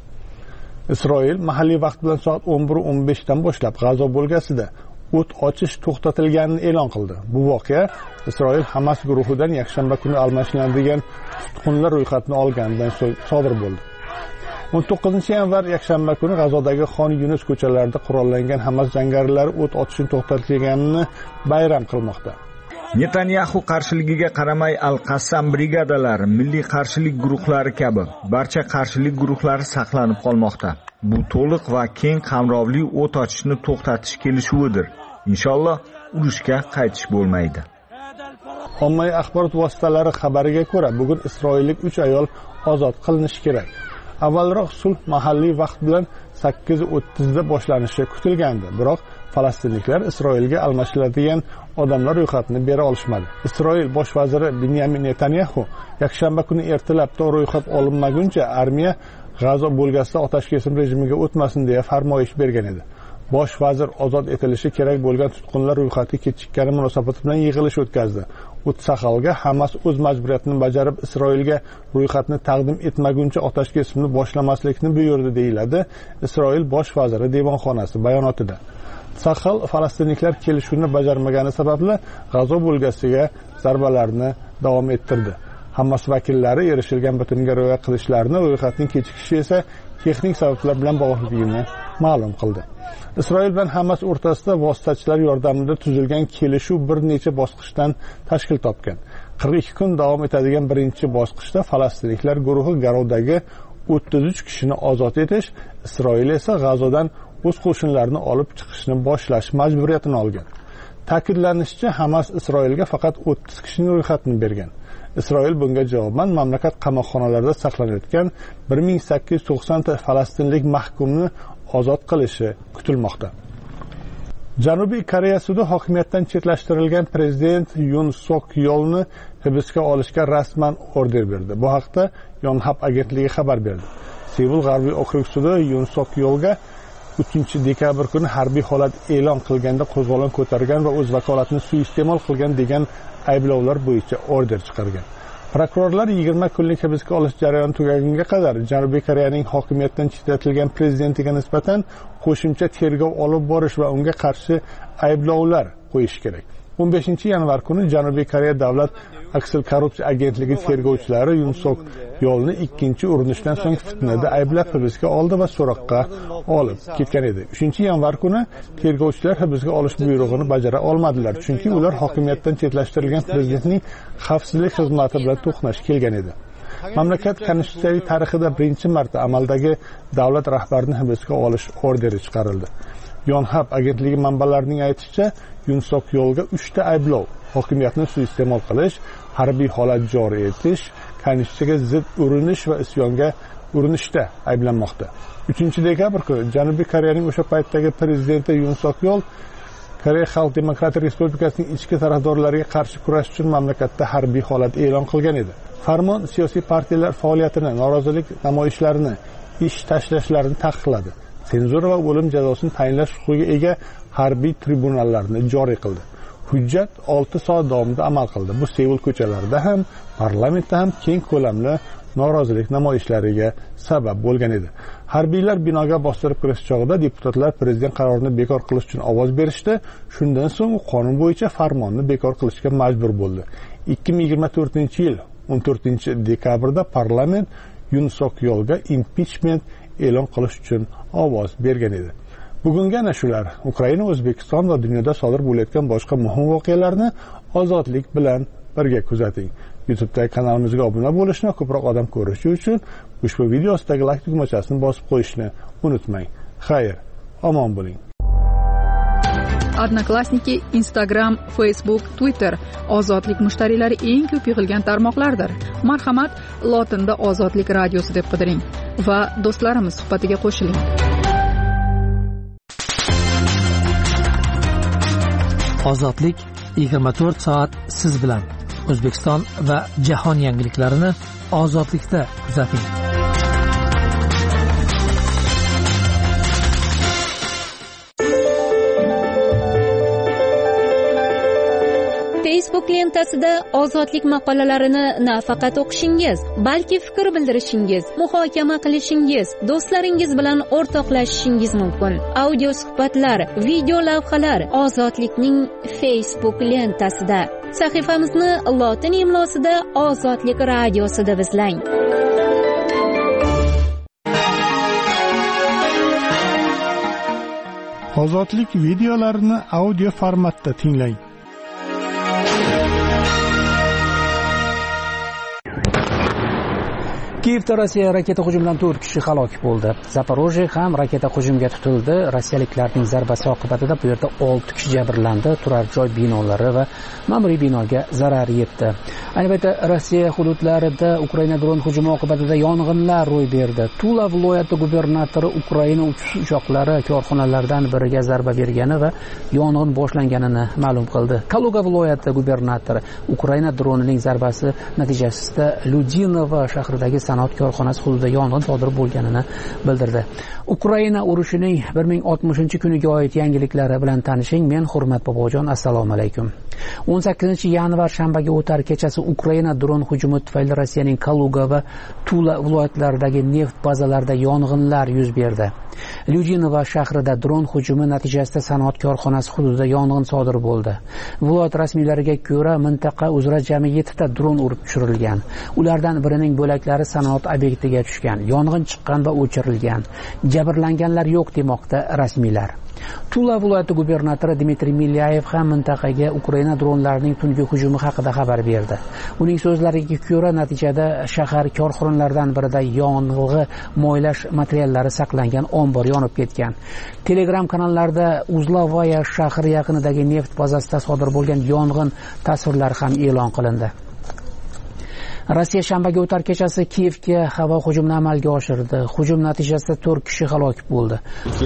Isroil mahalliy vaqt bilan soat o'n bir o'n besh dan boshlab G'azo bo'lgasida o't ochish to'xtatilganini e'lon qildi. Bu voqea Isroil Hamas guruhidan yakshanba kuni almashlanadigan tutqunlar ro'yxatini olganidan so'ng sodir bo'ldi. o'n to'qqizinchi yanvar yakshanba kuni G'azodagi Xon Yunus ko'chalarida qurollangan Hamas jangarilari o't ochishni to'xtatganini bayram qilmoqda. Netanyahu qarshiligiga qaramay Al-Qassam brigadalari, milliy qarshilik guruhlari kabi barcha qarshilik guruhlari saqlanib qolmoqda. Bu to'liq va keng qamrovli o't ochishni to'xtatish kelishuvidir. Inshaalloh urushga qaytish bo'lmaydi. Ommaviy axborot vositalari xabariga ko'ra, bugun isroillik uch ayol ozod qilinishi kerak. Avvalroq sulh mahalliy vaqt bilan sakkiz o'ttiz da boshlanishi kutilgandi, biroq falastinliklar Isroilga almashiladigan odamlar ro'yxatini bera olishmadi. Isroil bosh vaziri Benyamin Netanyahu yakshanba kuni ertalabda ro'yxat olinmaguncha armiya G'azo bo'lgasida otash kesim rejimiga o'tmasin deya farmoyish bergan edi. Bosh vazir ozod etilishi kerak bo'lgan tutqunlar ro'yxati kechikkani munosabati bilan yig'ilish o'tkazdi. Utsaxalga Hamas o'z majburiyatini bajarib Isroilga ro'yxatni taqdim etmaguncha otash kesimni boshlamaslikni buyurdi deyiladi Isroil bosh vaziri devonxonasi bayonotida. Saxal falastinliklar kelishuvni bajarmagani sababli G'azo bo'lgasiga zarbalarni davom ettirdi. Hamas vakillari erishilgan bitimga rioya qilishlarini, ro'yxatning kechikishi esa texnik sabablar bilan bog'liqligini ma'lum qildi. Isroil bilan Hamas o'rtasida vositachilar yordamida tuzilgan kelishuv bir necha bosqichdan tashkil topgan. qirq ikki kun davom etadigan birinchi bosqichda falastinliklar guruhi Garovdagi o'ttiz uch kishini ozod etish, Isroil esa G'azodan o'z qo'shinlarini olib chiqishni boshlash majburiyatini olgan. Ta'kidlanishicha, Hamas Isroilga faqat o'ttiz kishining ro'yxatini bergan. Isroil bunga javoban mamlakat qamoqxonalarida saqlanayotgan bir ming sakkiz yuz to'qson ta falastinlik mahkumni ozod qilishi kutilmoqda. Janubiy Koreya sudi hokimiyatdan chetlashtirilgan prezident Yun Sok Yolni hibsga olishga rasman order berdi. Bu haqda Yonhap agentligi xabar berdi. Seul G'arbiy okrug sudi Yun Sok Yolga uchinchi dekabr kuni harbiy holat e'lon qilganda qo'zg'olon ko'targan va o'z vakolatini suiiste'mol qilgan degan ayblovlar bo'yicha order chiqargan. Prokurorlar yigirma kunlik hibsga olish jarayoni tugagunga qadar Janubiy Koreyaning hokimiyatdan chetlatilgan prezidentiga nisbatan qo'shimcha tergov olib borish va unga qarshi ayblovlar qo'yish kerak. o'n beshinchi yanvar kuni Janubiy Koreya davlat aksil korrupsiya agentligi tergovchilari Yun Sok Yolni ikkinchi urinishdan so'ng fitnada ayblab hibsga oldi va so'roqqa olib ketgan edi. uchinchi yanvar kuni tergovchilar hibsga olish buyrug'ini bajara olmadilar, chunki ular hokimiyatdan chetlashtirilgan prezidentning xavfsizlik xizmati bilan to'qnash kelgan edi. Mamlakat konstitutsiyaviy tarixida birinchi marta amaldagi davlat rahbarini hibsga olish orderi chiqarildi. Yonhap agentligi manbalarining aytishicha, Yun Sok Yolga uchta ayblov: hokimiyatni suiiste'mol qilish, harbiy holat joriy etish, konstitutsiyaga zid urinish va isyonga urinishda ayblanmoqda. uchinchi dekabr kuni Janubiy Koreyaning o'sha paytdagi prezidenti Yun Sok Yol Koreya Xalq Demokratik Respublikasining ichki tarafdorlariga qarshi kurash uchun mamlakatda harbiy holat e'lon qilgan edi. Farmon siyosiy partiyalar faoliyatini, norozilik namoyishlarini, ish tashlashlarini taqiqladi. Senzura va o'lim jazosini tayinlash huquqiga ega harbiy tribunallarni joriy qildi. Hujjat olti soat davomida amal qildi. Bu Seul ko'chalarida ham, parlamentda ham keng ko'lamli norozilik namoyishlariga sabab bo'lgan edi. Harbiylar binoga bostirib kirish chog'ida deputatlar prezident qarorini bekor qilish uchun ovoz berishdi. Shundan so'ng qonun bo'yicha farmonni bekor qilishga majbur bo'ldi. ikki ming yigirma to'rtinchi yil o'n to'rtinchi dekabrda parlament Yun Sok Yolga impichment e'lon qilish uchun ovoz bergan edi. Bugungi ana shular. Ukraina, O'zbekiston va dunyoda sodir bo'layotgan boshqa muhim voqealarni ozodlik bilan birga kuzating. YouTube'dagi kanalimizga obuna bo'lishni, ko'proq odam ko'rishi uchun ushbu video ostidagi like tugmachasini bosib qo'yishni unutmang. Xayr, omon bo'ling. Odnoklassniki, Instagram, Facebook, Twitter ozodlik mushtariylari eng ko'p yig'ilgan tarmoqlardir. Marhamat, lotinda Ozodlik radiosi deb qidiring va do'stlarimiz suhbatiga qo'shiling. Ozodlik yigirma to'rt soat siz bilan. O'zbekiston va jahon yangiliklarini ozodlikda kuzating. Facebook lentasida ozodlik maqolalarini nafaqat o'qishingiz, balki fikr bildirishingiz, muhokama qilishingiz, do'stlaringiz bilan o'rtoqlashishingiz mumkin. Audio suhbatlar, video lavhalar ozodlikning Facebook lentasida. Sahifamizni lotin imlosida Ozodlik radiosida izlang. Ozodlik videolarini audio formatda tinglang. Kiyevda Rossiya raketa hujumidan to'rt kishi halok bo'ldi. Zaporojye ham raketa hujumiga tutildi. Rossiyaliklarning zarbasi oqibatida bu yerda olti kishi jabrlandi. Turar joy binolari va ma'muriy binoga zarar yetdi. Ayni paytda Rossiya hududlarida Ukraina dron hujumi oqibatida yong'inlar ro'y berdi. Tula viloyati gubernatori Ukraina uchoqlari korxonalardan biriga zarba bergani va yong'in boshlanganini ma'lum qildi. Kaluga viloyati gubernatori Ukraina dronining zarbasi natijasida Ludinova shahridagi sanoat korxonasi hududida yong'in sodir bo'lganini bildirdi. Ukraina urushining bir ming oltmishinchi kuniga oid yangiliklari bilan tanishing. Men Hurmat Bobojon, assalomu alaykum. o'n sakkizinchi yanvar shanbaga o'tar kechasi Ukraina dron hujumi tufayli Rossiyaning Kaluga va Tula viloyatlaridagi neft bazalarida yong'inlar yuz berdi. Lyudinova shahrida dron hujumi natijasida sanoat korxonasi hududida yong'in sodir bo'ldi. Viloyat rasmiylariga ko'ra, mintaqa uzra jami yettita dron urib tushirilgan. Ulardan birining bo'laklari sanoat obyektiga tushgan. Yong'in chiqqan va o'chirilgan. Jabrlanganlar yo'q demoqda rasmiylar. Tula viloyati gubernatori Dmitriy Milyayev ham mintaqaga Ukraina dronlarining tungi hujumi haqida xabar berdi. Uning so'zlariga ko'ra, natijada shahar korxonalaridan birida yong'in moylash materiallari saqlangan ombor yonib ketgan. Telegram kanallarda Uzlavaya shahri yaqinidagi neft bazasida sodir bo'lgan yong'in tasvirlari ham e'lon qilindi. Rossiya shanbaga o'tar kechasi Kiyevga havo hujumini amalga oshirdi. Hujum natijasida to'rt kishi halok bo'ldi.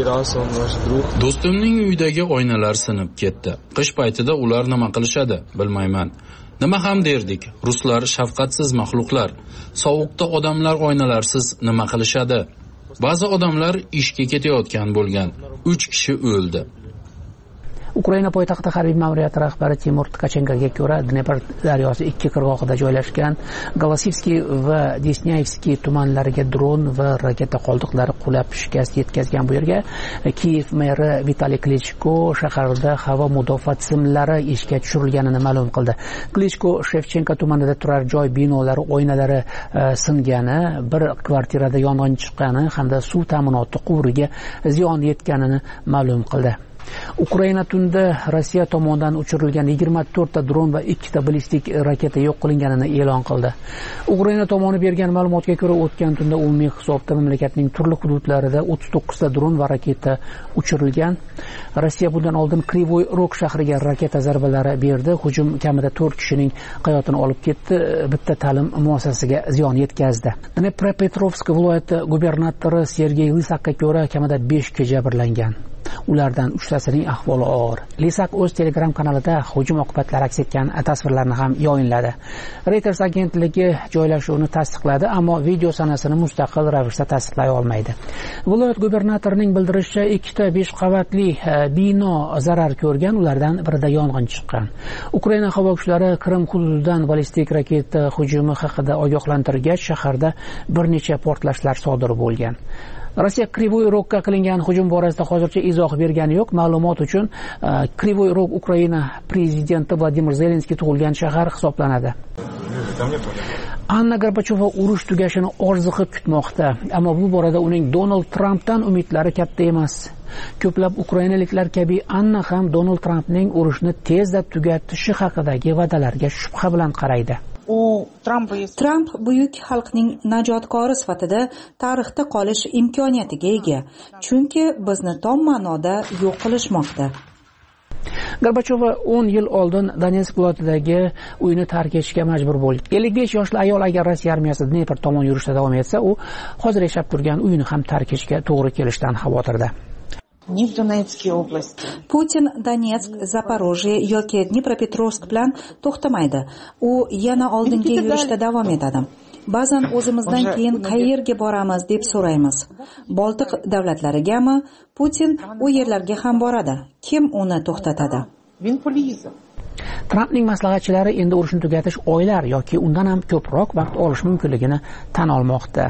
Do'stimning uyidagi oynalar sinib ketdi. Qish paytida ular nima qilishadi, bilmayman. Nima ham derdik? Ruslar shafqatsiz maxluqlar. Sovuqda odamlar oynalarsiz nima qilishadi? Ba'zi odamlar ishga ketayotgan bo'lgan. uch kishi o'ldi. Ukraina poytaxti harbiy ma'muriyati rahbari Timur Tkachenkoga ko'ra, Dnepr daryosi ikki qirg'og'ida joylashgan Golasivskiy va Desnyayevskiy tumanlariga dron va raketa qoldiqlari qulab shikast yetkazgan. Bu yerga Kiyev meri Vitaliy Klichko shaharda havo mudofaa tizimlari ishga tushirilganini ma'lum qildi. Klichko Shevchenko tumanida turar joy binolari oynalari singani, bir kvartirada yong'in chiqqani hamda suv ta'minoti quvuriga ziyon yetganini ma'lum qildi. Ukraina tunda Rossiya tomonidan uchirilgan yigirma to'rtta dron va ikkita ballistik raketa yo'q qilinganini e'lon qildi. Ukraina tomoni bergan ma'lumotga ko'ra, o'tgan tunda umumiy hisobda mamlakatning turli hududlarida o'ttiz to'qqizta dron va raketa uchirilgan. Rossiya bundan oldin Krivoy Rog shahriga raketa zarbalari berdi. Hujum kamida to'rt kishining hayotini olib ketdi, bitta ta'lim muassasasiga ziyon yetkazdi. Dnepropetrovsk viloyati gubernatori Sergey Lysakka ko'ra, kamida besh kishi jabrlangan. Ulardan uchtasining ahvoli og'ir. Lisak o'z Telegram kanalida hujum oqibatlari aks etgan tasvirlarni ham yayinladi. Reuters agentligi joylashuvini tasdiqladi, ammo video sanasini mustaqil ravishda tasdiqlay olmaydi. Viloyat gubernatorining bildirishicha, ikkita besh qavatli bino zarar ko'rgan, ulardan birida yong'in chiqqan. Ukraina havo kuchlari Qrim hududidan ballistik raketa hujumi haqida ogohlantirgach, shaharda bir necha portlashlar sodir bo'lgan. Rossiya Krivoy Rogga qilingan hujum borasida hozircha izoh bergani yo'q. Ma'lumot uchun, Krivoy Rog Ukraina prezidenti Vladimir Zelenskiy tug'ilgan shahar hisoblanadi. Anna Gorbacheva urush tugashini orziqib kutmoqda, ammo bu borada uning Donald Trampdan umidlari katta emas. Ko'plab ukrainaliklar kabi Anna ham Donald Trampning urushni tezda tugatishi haqidagi va'dalarga shubha bilan qaraydi. Tramp buyuk xalqning najotkori sifatida tarixda qolish imkoniyatiga ega, chunki bizni tom ma'noda yo'q qilishmoqda. Gorbachov o'n yil oldin Donetsk viloyatidagi uyini tark etishga majbur bo'ldi. ellik besh yoshli ayol agar Rossiya armiyasi Dnepr tomon yurishda davom etsa, u hozir yashab turgan uyini ham tark etishga to'g'ri kelishidan xavotirda. Putin Donetsk, Zaporojye yoki Dnepropetrovsk bilan to'xtamaydi. U yana oldinga yurishda davom etadi. Ba'zan o'zimizdan keyin qayerga boramiz deb so'raymiz. Boltiq davlatlarigami? Putin u yerlarga ham boradi. Kim uni to'xtatadi? Trampning maslahatchilari endi urushni tugatish oylar yoki undan ham ko'proq vaqt olishi mumkinligini tan olmoqda.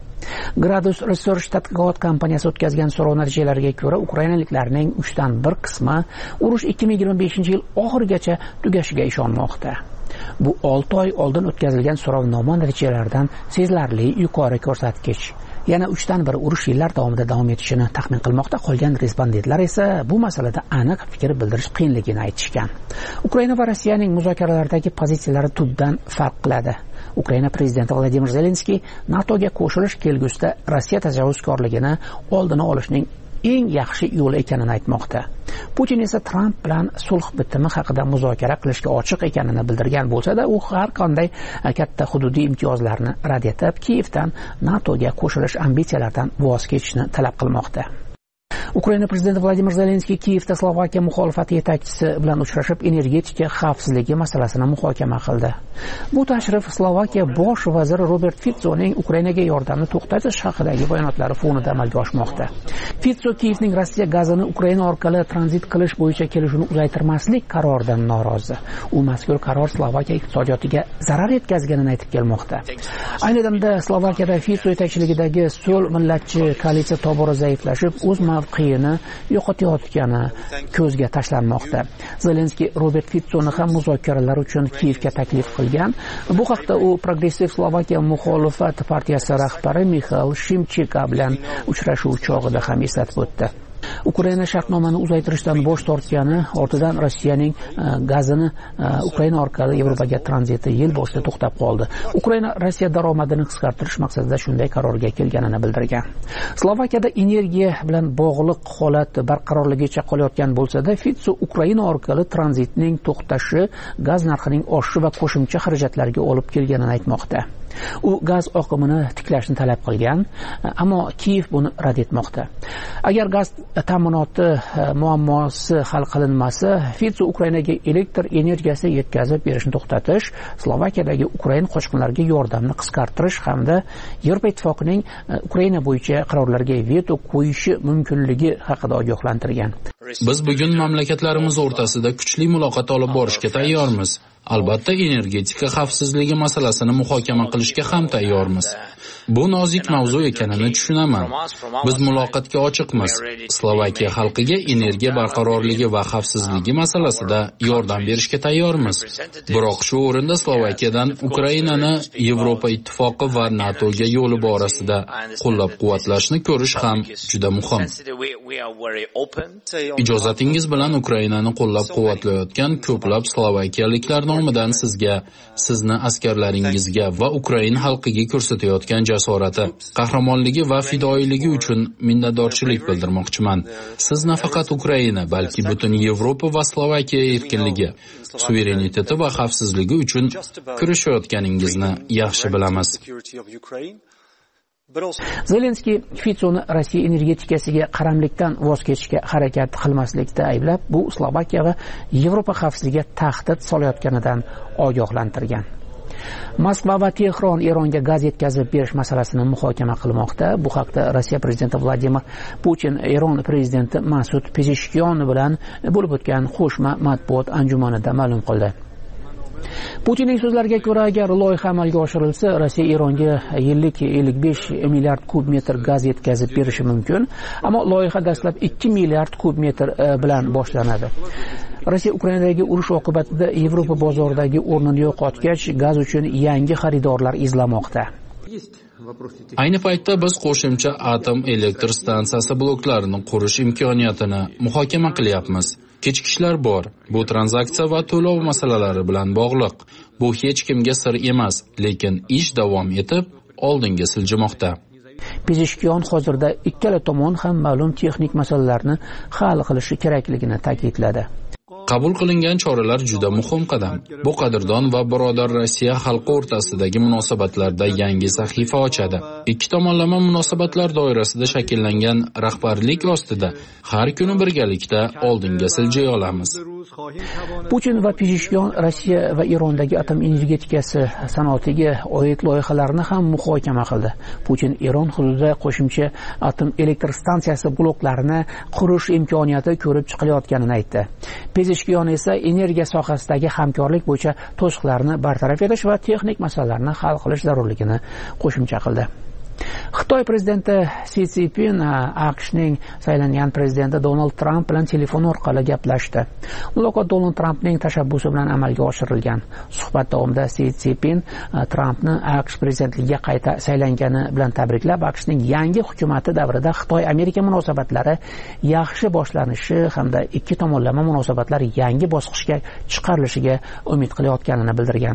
Gradus Research tadqiqot kompaniyasi o'tkazgan so'rov natijalariga ko'ra, ukrainaliklarning uchdan bir qismi urush ikki ming yigirma beshinchi yil oxirigacha tugashiga ishonmoqda. Bu olti oy oldin o'tkazilgan so'rovnoma natijalaridan sezilarli yuqori ko'rsatkich. Yana uchdan bir urush yillar davomida davom etishini taxmin qilmoqda. Qolgan respondentlar esa bu masalada aniq fikr bildirish qiyinligini aytishgan. Ukraina va Rossiyaning muzokaralardagi pozitsiyalari tubdan farq qiladi. Ukraina prezidenti Vladimir Zelenskiy NATOga qo'shilish kelgusida Rossiya tajovuzkorligini oldini olishning eng yaxshi yo'li ekanini aytmoqda. Putin esa Tramp bilan sulh bitimi haqida muzokara qilishga ochiq ekanini bildirgan bo'lsa-da, u har qanday katta hududiy imtiyozlarni rad etib, Kiyevdan NATOga qo'shilish ambitsiyalaridan voz kechishni talab qilmoqda. Ukraina prezidenti Vladimir Zelenskiy Kiyevda Slovakiya muxolifati yetakchisi bilan uchrashib, energetika xavfsizligi masalasini muhokama qildi. Bu tashrif Slovakiya bosh vaziri Robert Fitsoning Ukrainaga yordamni to'xtatish haqidagi bayonotlari fonida amalga oshmoqda. Fitso Kiyevning Rossiya gazini Ukraina orqali tranzit qilish bo'yicha kelishuvni uzaytirmaslik qaroridan norozi. U mazkur qaror Slovakiya iqtisodiyotiga zarar yetkazganini aytib kelmoqda. Ayni damda Slovakiyada Fitso yetakchiligidagi so'l millatchi koalitsiya tobora zaiflashib, o'z mavqeyini yo'qotayotgani ko'zga tashlanmoqda. Zelenskiy Robert Fitsoni ham muzokaralar uchun Kiyevga taklif qilgan. Bu haqda u Progressiv Slovakiya muxolifat partiyasi rahbari Mikhail Shimchika bilan uchrashuv chog'ida ham eslatib o'tdi. Ukraina shartnomani uzaytirishdan bosh tortgani ortidan Rossiyaning gazini Ukraina orqali Yevropaga tranziti yil boshida to'xtab qoldi. Ukraina Rossiya daromadini qisqartirish maqsadida shunday qarorga kelganini bildirgan. Slovakiyada energiya bilan bog'liq holat barqarorligicha qolayotgan bo'lsa-da, Fitso Ukraina orqali tranzitning to'xtashi gaz narxining oshishi va qo'shimcha xarajatlarga olib kelganini aytmoqda. U gaz oqimini tiklashni talab qilgan, ammo Kiyev buni rad etmoqda. Agar gaz ta'minoti muammosi hal qilinmasa, Fitso Ukrainaga elektr energiyasi yetkazib berishni to'xtatish, Slovakiyadagi Ukraina qochqinlariga yordamni qisqartirish hamda Yevropa Ittifoqining Ukraina bo'yicha qarorlarga veto qo'yishi mumkinligi haqida ogohlantirgan. Biz bugun mamlakatlarimiz o'rtasida kuchli muloqot olib borishga tayyormiz. Albatta, energetika xavfsizligi masalasini muhokama qilishga ham tayyormiz. Bu nozik mavzu ekanini tushunaman. Biz muloqotga ochiqmiz. Slovakiya xalqiga energiya barqarorligi va xavfsizligi masalasida yordam berishga tayyormiz. Biroq shu o'rinda Slovakiyadan Ukrainani Yevropa Ittifoqi va NATOga yo'li borasida qo'llab-quvvatlashni ko'rish ham juda muhim. Ijozatingiz bilan Ukrainani qo'llab-quvvatlayotgan ko'plab slovakiyaliklar nomidan sizga, sizni askarlaringizga va Ukraina xalqiga ko'rsatayotgan jasorati, qahramonligi va fidoyiligi uchun minnatdorchilik bildirmoqchiman. Siz nafaqat Ukraina, balki butun Yevropa va Slovakiya erkinligi, suvereniteti va xavfsizligi uchun kurashayotganingizni yaxshi bilamiz. Zelenskiy Fitsoni Rossiya energetikasiga qaramlikdan voz kechishga harakat qilmaslikda ayblab, bu Slovakiya va Yevropa xavfsizligiga tahdid solayotganidan ogohlantirgan. Moskva va Tehron Eronga gaz yetkazib berish masalasini muhokama qilmoqda. Bu haqda Rossiya prezidenti Vladimir Putin Eron prezidenti Masud Pezeshkian bilan bo'lib o'tgan qo'shma matbuot anjumanida ma'lum qildi. Putinning so'zlariga ko'ra, agar loyiha amalga oshirilsa, Rossiya Eronga yillik ellik besh milliard kub metr gaz yetkazib berishi mumkin, ammo loyiha dastlab ikki milliard kub metr bilan boshlanadi. Rossiya Ukrainadagi urush oqibatida Yevropa bozoridagi o'rnini yo'qotgach, gaz uchun yangi xaridorlar izlamoqda. Ayni paytda biz qo'shimcha atom elektr stansiyasi bloklarini qurish imkoniyatini muhokama qilyapmiz. Kechikishlar bor. Bu tranzaksiya va to'lov masalalari bilan bog'liq. Bu hech kimga sir emas, lekin ish davom etib, oldinga siljimoqda. Pezeshkian hozirda ikkala tomon ham ma'lum texnik masalalarni hal qilishi kerakligini ta'kidladi. Qabul qilingan choralar juda muhim qadam. Bu qadrdon va birodar Rossiya xalqi o'rtasidagi munosabatlarda yangi sahifa ochadi. Ikki tomonlama munosabatlar doirasida shakllangan rahbarlik ostida har kuni birgalikda oldinga siljay olamiz. Putin va Pezeshkian Rossiya va Erondagi atom energetikasi sanoatiga oid loyihalarni ham muhokama qildi. Putin Eron hududida qo'shimcha atom elektr stansiyasi bloklarini qurish imkoniyati ko'rib chiqilayotganini aytdi. Pezeshkian esa energiya sohasidagi hamkorlik bo'yicha to'siqlarni bartaraf etish va texnik masalalarni hal qilish zarurligini qo'shimcha qildi. Xitoy prezidenti Si Szinpin AQShning saylangan prezidenti Donald Tramp bilan telefon orqali gaplashdi. Muloqot Donald Trampning tashabbusi bilan amalga oshirilgan. Suhbat davomida Si Szinpin Trampni AQSh prezidentligiga qayta saylangani bilan tabriklab, AQShning yangi hukumati davrida Xitoy-Amerika munosabatlari yaxshi boshlanishi hamda ikki tomonlama munosabatlar yangi bosqichga chiqarilishiga umid qilayotganini bildirgan.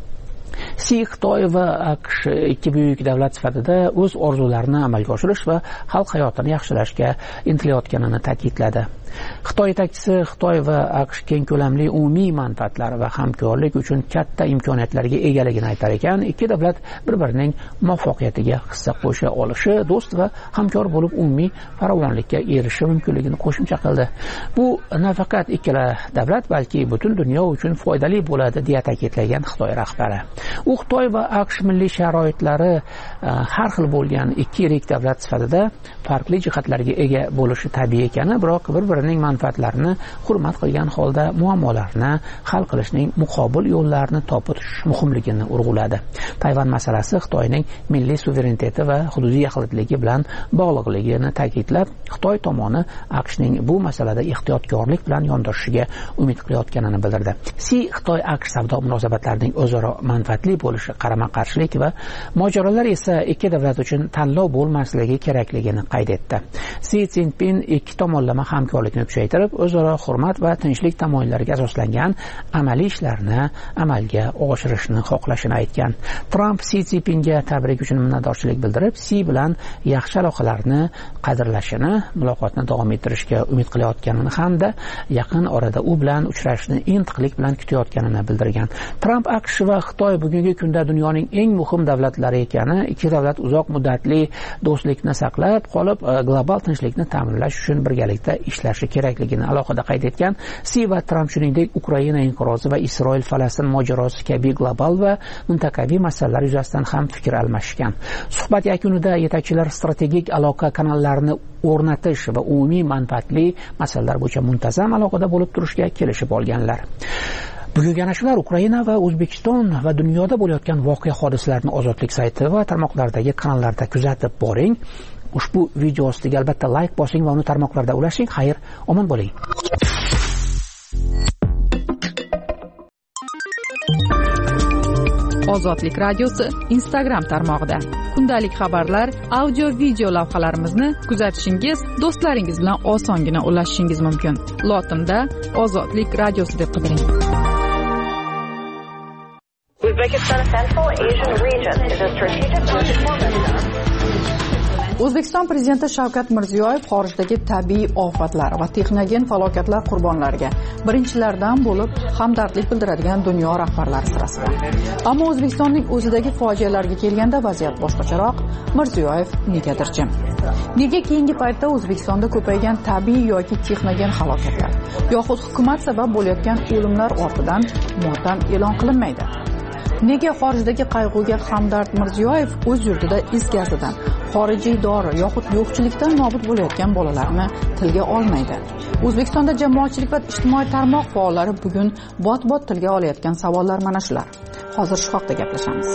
Si Xitoy va AQSh ikki buyuk davlat sifatida o'z orzularini amalga oshirish va xalq hayotini yaxshilashga intilayotganini ta'kidladi. Xitoy yetakchisi Xitoy va AQSh keng ko'lamli umumiy manfaatlar va hamkorlik uchun katta imkoniyatlarga egaligini aytar ekan, ikki davlat bir-birining muvaffaqiyatiga hissa qo'sha olishi, do'st va hamkor bo'lib umumiy farovonlikka erishishi mumkinligini qo'shimcha qildi. Bu nafaqat ikkala davlat, balki butun dunyo uchun foydali bo'ladi, deya ta'kidlagan Xitoy rahbari. U Xitoy va AQSh milliy sharoitlari har xil bo'lgan ikki yirik davlat sifatida farqli jihatlarga ega bo'lishi tabiiy ekani, biroq bir-birining manfaatlarini hurmat qilgan holda muammolarni hal qilishning muqobil yo'llarini topib tutish muhimligini urg'uladi. Tayvan masalasi Xitoyning milliy suvereniteti va hududiy yaxlitligi bilan bog'liqligini ta'kidlab, Xitoy tomoni AQShning bu masalada ehtiyotkorlik bilan yondoshishiga umid qilayotganini bildirdi. Si Xitoy AQSh savdo munosabatlarining o'zaro manfaatli bo'lishi, qarama-qarshilik va mojarolar esa ikki davlat uchun tanlov bo'lmasligi kerakligini qayd etdi. Si Szinpin ikki tomonlama hamkorlikni kuchaytirib, o'zaro hurmat va tinchlik tamoyillariga asoslangan amaliy ishlarni amalga oshirishni xohlashini aytgan. Tramp Si Szinpinga tabrik uchun minnatdorchilik bildirib, Si bilan yaxshi aloqalarni qadrlashini, muloqotni davom ettirishga umid qilayotganini hamda yaqin orada u bilan uchrashishni intiqlik bilan kutayotganini bildirgan. Tramp AQSh va Xitoy bugungi kunda dunyoning eng muhim davlatlari ekani, ikki davlat uzoq muddatli do'stlikni saqlab qolib, global tinchlikni ta'minlash uchun birgalikda ishlashi kerakligini alohida qayd etgan. Si va Tramp shuningdek Ukraina inqirozi va Isroil-Falastin mojarosi kabi global va mintaqaviy masalalar yuzasidan ham fikr almashgan. Suhbat yakunida yetakchilar strategik aloqa kanallarini o'rnatish va umumiy manfaatli masalalar bo'yicha muntazam aloqada bo'lib turishga kelishib olganlar. Bugungi ana shular. Ukraina va O'zbekiston va dunyoda bo'layotgan voqea hodisalarni Ozodlik sayti va tarmoqlardagi kanallarda kuzatib boring. Ushbu video ostiga albatta like bosing va uni tarmoqlarda ulashing. Xayr, omon bo'ling. Ozodlik radiosi Instagram tarmog'ida kundalik xabarlar, audio video lavhalarimizni kuzatishingiz, do'stlaringiz bilan osongina ulashishingiz mumkin. Lotinda Ozodlik radiosi deb qidiring. Uzbekistan's Central Asian region is a strategic market for O'zbekiston prezidenti Shavkat Mirziyoyev xorijdagi tabiiy ofatlar va texnogen falokatlar qurbonlariga birinchilardan bo'lib hamdardlik bildiradigan dunyo rahbarlari sirasida. Ammo O'zbekistonning o'zidagi fojialarga kelganda vaziyat boshqacharoq. Mirziyoyev negadir jim. Nega keyingi paytda O'zbekistonda ko'paygan tabiiy yoki texnogen halokatlar yoxud hukumat sabab bo'layotgan o'limlar ortidan motam e'lon qilinmaydi? Nega xorijdagi qayg'uga hamdard Mirziyoyev o'z yurtida is gazidan, xorijiy dori yoxud yo'qchilikdan nobud bo'layotgan bolalarni tilga olmaydi? O'zbekistonda jamoatchilik va ijtimoiy tarmoq faollari bugun bot-bot tilga olayotgan savollar mana shular. Hozir shu haqda gaplashamiz.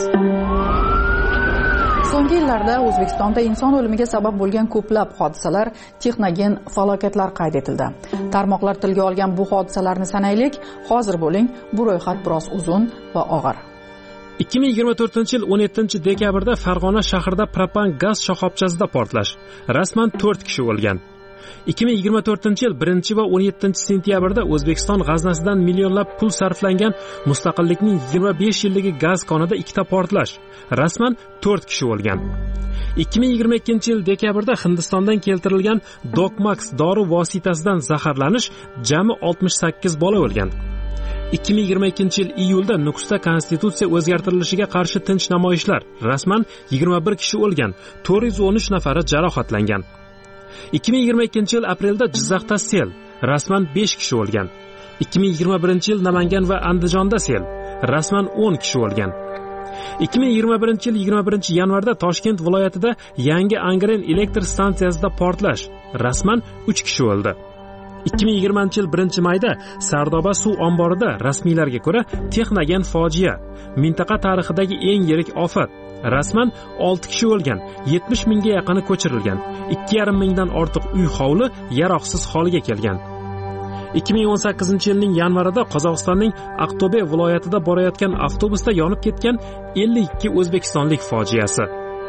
So'nggi yillarda O'zbekistonda inson o'limiga sabab bo'lgan ko'plab hodisalar, texnogen falokatlar qayd etildi. Tarmoqlar tilga olgan bu hodisalarni sanaylik. Hozir bo'ling, bu ro'yxat biroz uzun va og'ir. ikki ming yigirma to'rtinchi yil o'n yettinchi dekabrda Farg'ona shahrida propan gaz shoxobchasida portlash. Rasman to'rt kishi o'lgan. ikki ming yigirma to'rtinchi yil birinchi va o'n yettinchi sentyabrda O'zbekiston g'aznasidan millionlab pul sarflangan mustaqillikning yigirma besh yilligi gaz konida ikkita portlash, rasman to'rt kishi o'lgan. ikki ming yigirma ikkinchi yil dekabrda Hindistondan keltirilgan Dokmax dori vositasidan zaharlanish, jami oltmish sakkiz bola o'lgan. ikki ming yigirma ikkinchi yil iyulda Nukusda konstitutsiya o'zgartirilishiga qarshi tinch namoyishlar, rasman yigirma bir kishi o'lgan, to'rt yuz o'n uch nafari jarohatlangan. ikki ming yigirma ikkinchi yil aprelda Jizzaxda sel, rasman besh kishi o'lgan. ikki ming yigirma birinchi yil Namangan va Andijonda sel, rasman o'n kishi o'lgan. ikki ming yigirma birinchi yil yigirma birinchi yanvarda Toshkent viloyatida yangi Angren elektr stansiyasida portlash, rasman uch kishi o'ldi. ikki ming yigirmanchi yil birinchi mayda Sardoba suv omborida rasmiylarga ko'ra texnogen fojia, mintaqa tarixidagi eng yirik ofat, rasman olti kishi o'lgan, yetmish mingga yaqini ko'chirilgan, ikki yarim mingdan ortiq uy hovli yaroqsiz holga kelgan. ikki ming o'n sakkizinchi yilning yanvarida Qozog'istonning Aqto'be viloyatida borayotgan avtobusda yonib ketgan ellik ikki o'zbekistonlik fojiasi.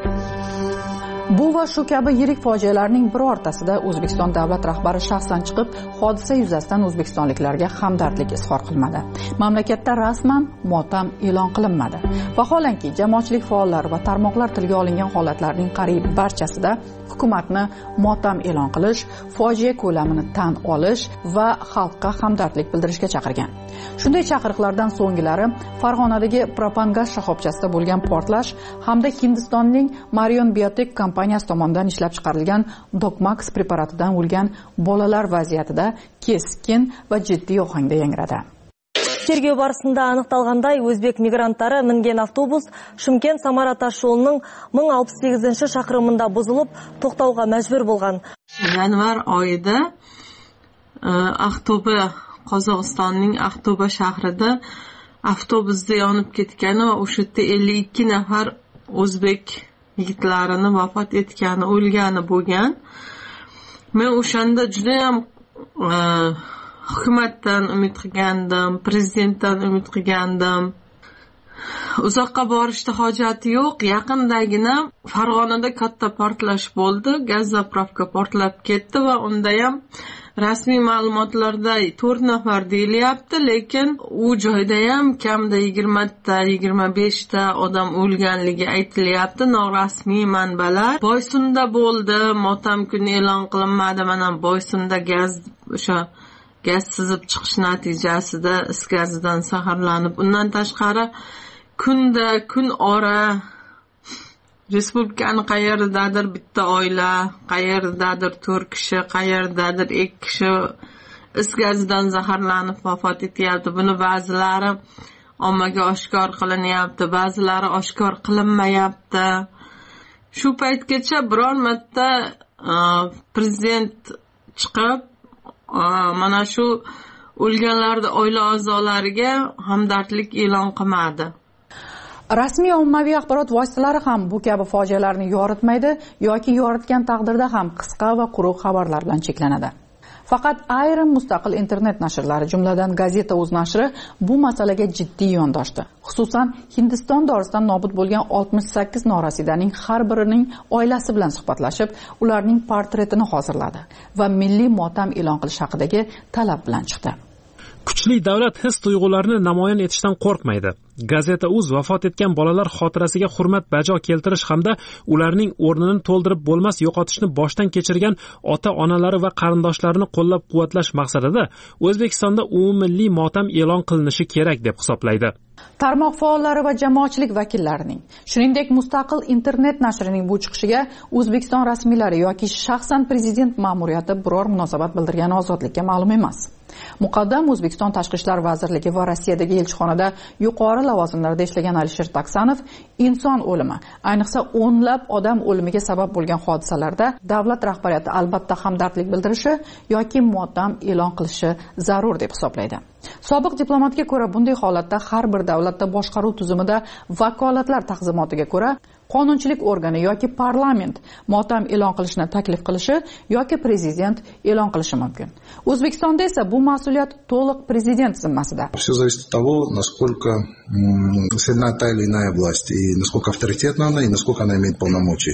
Bu va shu kabi yirik fojialarning birortasida O'zbekiston davlat rahbari shaxsan chiqib, hodisa yuzasidan o'zbekistonliklarga hamdardlik izhor qilmadi. Mamlakatda rasman motam e'lon qilinmadi. Vaholanki, jamoatchilik faollari va tarmoqlar tilga olingan holatlarning qariyb barchasida hukumatni motam e'lon qilish, fojia ko'lamini tan olish va xalqqa hamdardlik bildirishga chaqirgan. Shunday chaqiriqlardan so'nggilari Farg'onadagi propangaz shoxobchasida bo'lgan portlash hamda Hindistonning Marion Biotech kompaniyasi tomonidan ishlab chiqarilgan Dokmax preparatidan o'lgan bolalar vaziyatida keskin va jiddiy ohangda yangradi. Tergov barысында aniqtalgандай, o'zbek migrantlari mingan avtobus Shimkent Samara tash yo'lining ming oltmish sakkizinchi chaqirimida buzilib, to'xtauga majbur bo'lgan. Yanvar oyida Aqto'be, Qozog'istonning Aqto'be shahrida avtobusda yonib ketgani va o'sha yerda ellik ikki nafar o'zbek yigitlarini vafot etgani, o'lgani bo'lgan. Men o'shanda juda ham hukumatdan umid qilgandim, prezidentdan umid qilgandim. Uzoqqa borishda hojati yo'q. Yaqindagina Farg'onada katta portlash bo'ldi, gaz zapravka portlab ketdi va unda ham rasmiy ma'lumotlarda to'rt nafar deyilyapti, lekin u joyda ham kamida yigirma ta, yigirma besh ta odam o'lganligi aytilyapti. Norasmiy manbalar. Boysunda bo'ldi, motam kuni e'lon qilinmadi. Mana Boysunda gaz o'sha gaz sizib chiqish natijasida is gazidan zaharlanib, undan tashqari kunda kun ora respublikani qayerdadir bitta oila, qayerdadir to'rt kishi, qayerdadir ikki kishi is gazidan zaharlanib vafot etyapti. Buni ba'zilari ommaga oshkor qilinyapti, ba'zilari oshkor qilinmayapti. Shu paytgacha biror marta prezident chiqib mana shu o'lganlarning oila a'zolariga hamdardlik e'lon qilmadi. Rasmiy ommaviy axborot vositalari ham bu kabi fojialarni yoritmaydi yoki yoritgan taqdirda ham qisqa va quruq xabarlar bilan cheklanadi. Faqat ayrim mustaqil internet nashrlari, jumladan Gazeta.uz nashri bu masalaga jiddiy yondoshdi. Xususan, Hindiston dorisidan nobud bo'lgan oltmish sakkiz norasidaning har birining oilasi bilan suhbatlashib, ularning portretini hozirladi va milliy motam e'lon qilish haqidagi talab bilan chiqdi. Kuchli davlat his-tuyg'ularni namoyon etishdan qo'rqmaydi. Gazeta.uz vafot etgan bolalar xotirasiga hurmat bajo keltirish hamda ularning o'rnini to'ldirib bo'lmas yo'qotishni boshdan kechirgan ota-onalari va qarindoshlarini qo'llab-quvvatlash maqsadida O'zbekistonda umummilliy motam e'lon qilinishi kerak deb hisoblaydi. Tarmoq faollari va jamoatchilik vakillarining, shuningdek mustaqil internet nashrining bu chiqishiga O'zbekiston rasmiylari yoki shaxsan prezident ma'muriyati biror munosabat bildirgani ozodlikka ma'lum emas. Muqaddam O'zbekiston Tashqi ishlar vazirligi va Rossiyadagi elchixonada yuqori lavozimlarda ishlagan Alisher Taksanov inson o'limi, ayniqsa o'nlab odam o'limiga sabab bo'lgan hodisalarda davlat rahbariyati albatta hamdardlik bildirishi yoki motam e'lon qilishi zarur deb hisoblaydi. Sobiq diplomatga ko'ra, bunday holatda har bir davlatda boshqaruv tuzumida vakolatlar taqsimotiga ko'ra qonunchilik organi yoki parlament motam e'lon qilishni taklif qilishi yoki prezident e'lon qilishi mumkin. O'zbekistonda esa bu mas'uliyat to'liq prezident zimmasida. Все зависит от того, насколько сильна та или иная власть, и насколько авторитетна она, и насколько она имеет полномочий.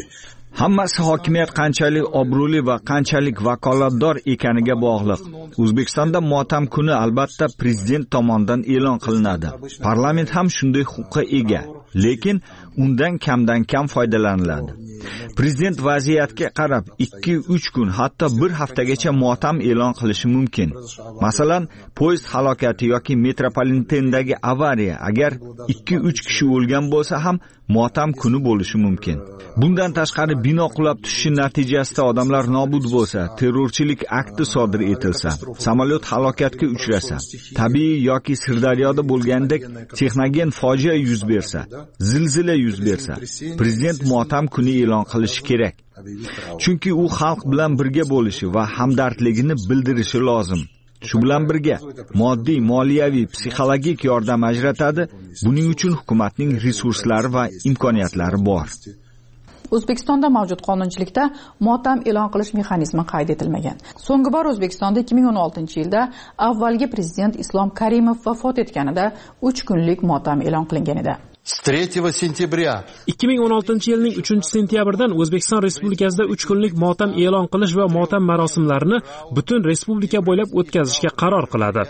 Hammasi hokimiyat qanchalik obro'li va qanchalik vakolatdor ekaniga bog'liq. O'zbekistonda motam kuni albatta prezident tomonidan e'lon qilinadi. Parlament ham shunday huquqqa ega, lekin undan kamdan kam foydalaniladi. Prezident vaziyatga qarab ikki uch kun, hatto bir haftagacha motam e'lon qilishi mumkin. Masalan, poyezd halokati yoki metropolitendagi avariya, agar ikki uch kishi o'lgan bo'lsa ham motam kuni bo'lishi mumkin. Bundan tashqari bino qulab tushishi natijasida odamlar nobud bo'lsa, terrorchilik akti sodir etilsa, samolyot halokatga uchrasa, tabiiy yoki Sirdaryoda bo'lgandek texnogen fojia yuz bersa, zilzila yuz bersa, prezident motam kuni e'lon qilishi kerak. Chunki u xalq bilan birga bo'lishi va hamdardligini bildirishi lozim. Shu bilan birga moddiy, moliyaviy, psixologik yordam ajratadi. Buning uchun hukumatning resurslari va imkoniyatlari bor. O'zbekistonda mavjud qonunchilikda motam e'lon qilish mexanizmi qayd etilmagan. So'nggi bor O'zbekistonda ikki ming o'n oltinchi yilda avvalgi prezident Islom Karimov vafot etganida uch kunlik motam e'lon qilingan edi. ikki ming o'n oltinchi yilning uchinchi sentyabridan O'zbekiston Respublikasida uch kunlik motam e'lon qilish va motam marosimlarini butun respublika bo'ylab o'tkazishga qaror qiladi.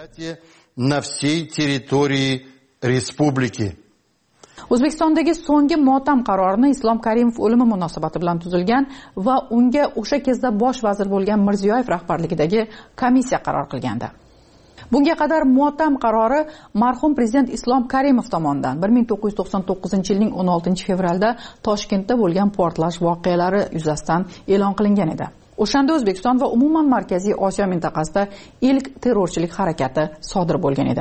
O'zbekistondagi so'nggi motam qarorini Islom Karimov o'limi munosabati bilan tuzilgan va unga o'sha kezda bosh vazir bo'lgan Mirziyoyev rahbarligidagi komissiya qaror qilgandi. Bunga qadar motam qarori marhum prezident Islom Karimov tomonidan bir ming to'qqiz yuz to'qson to'qqizinchi yilning o'n oltinchi fevralda Toshkentda bo'lgan portlash voqealari yuzasidan e'lon qilingan edi. O'shanda O'zbekiston va umuman Markaziy Osiyo mintaqasida ilk terrorchilik harakati sodir bo'lgan edi.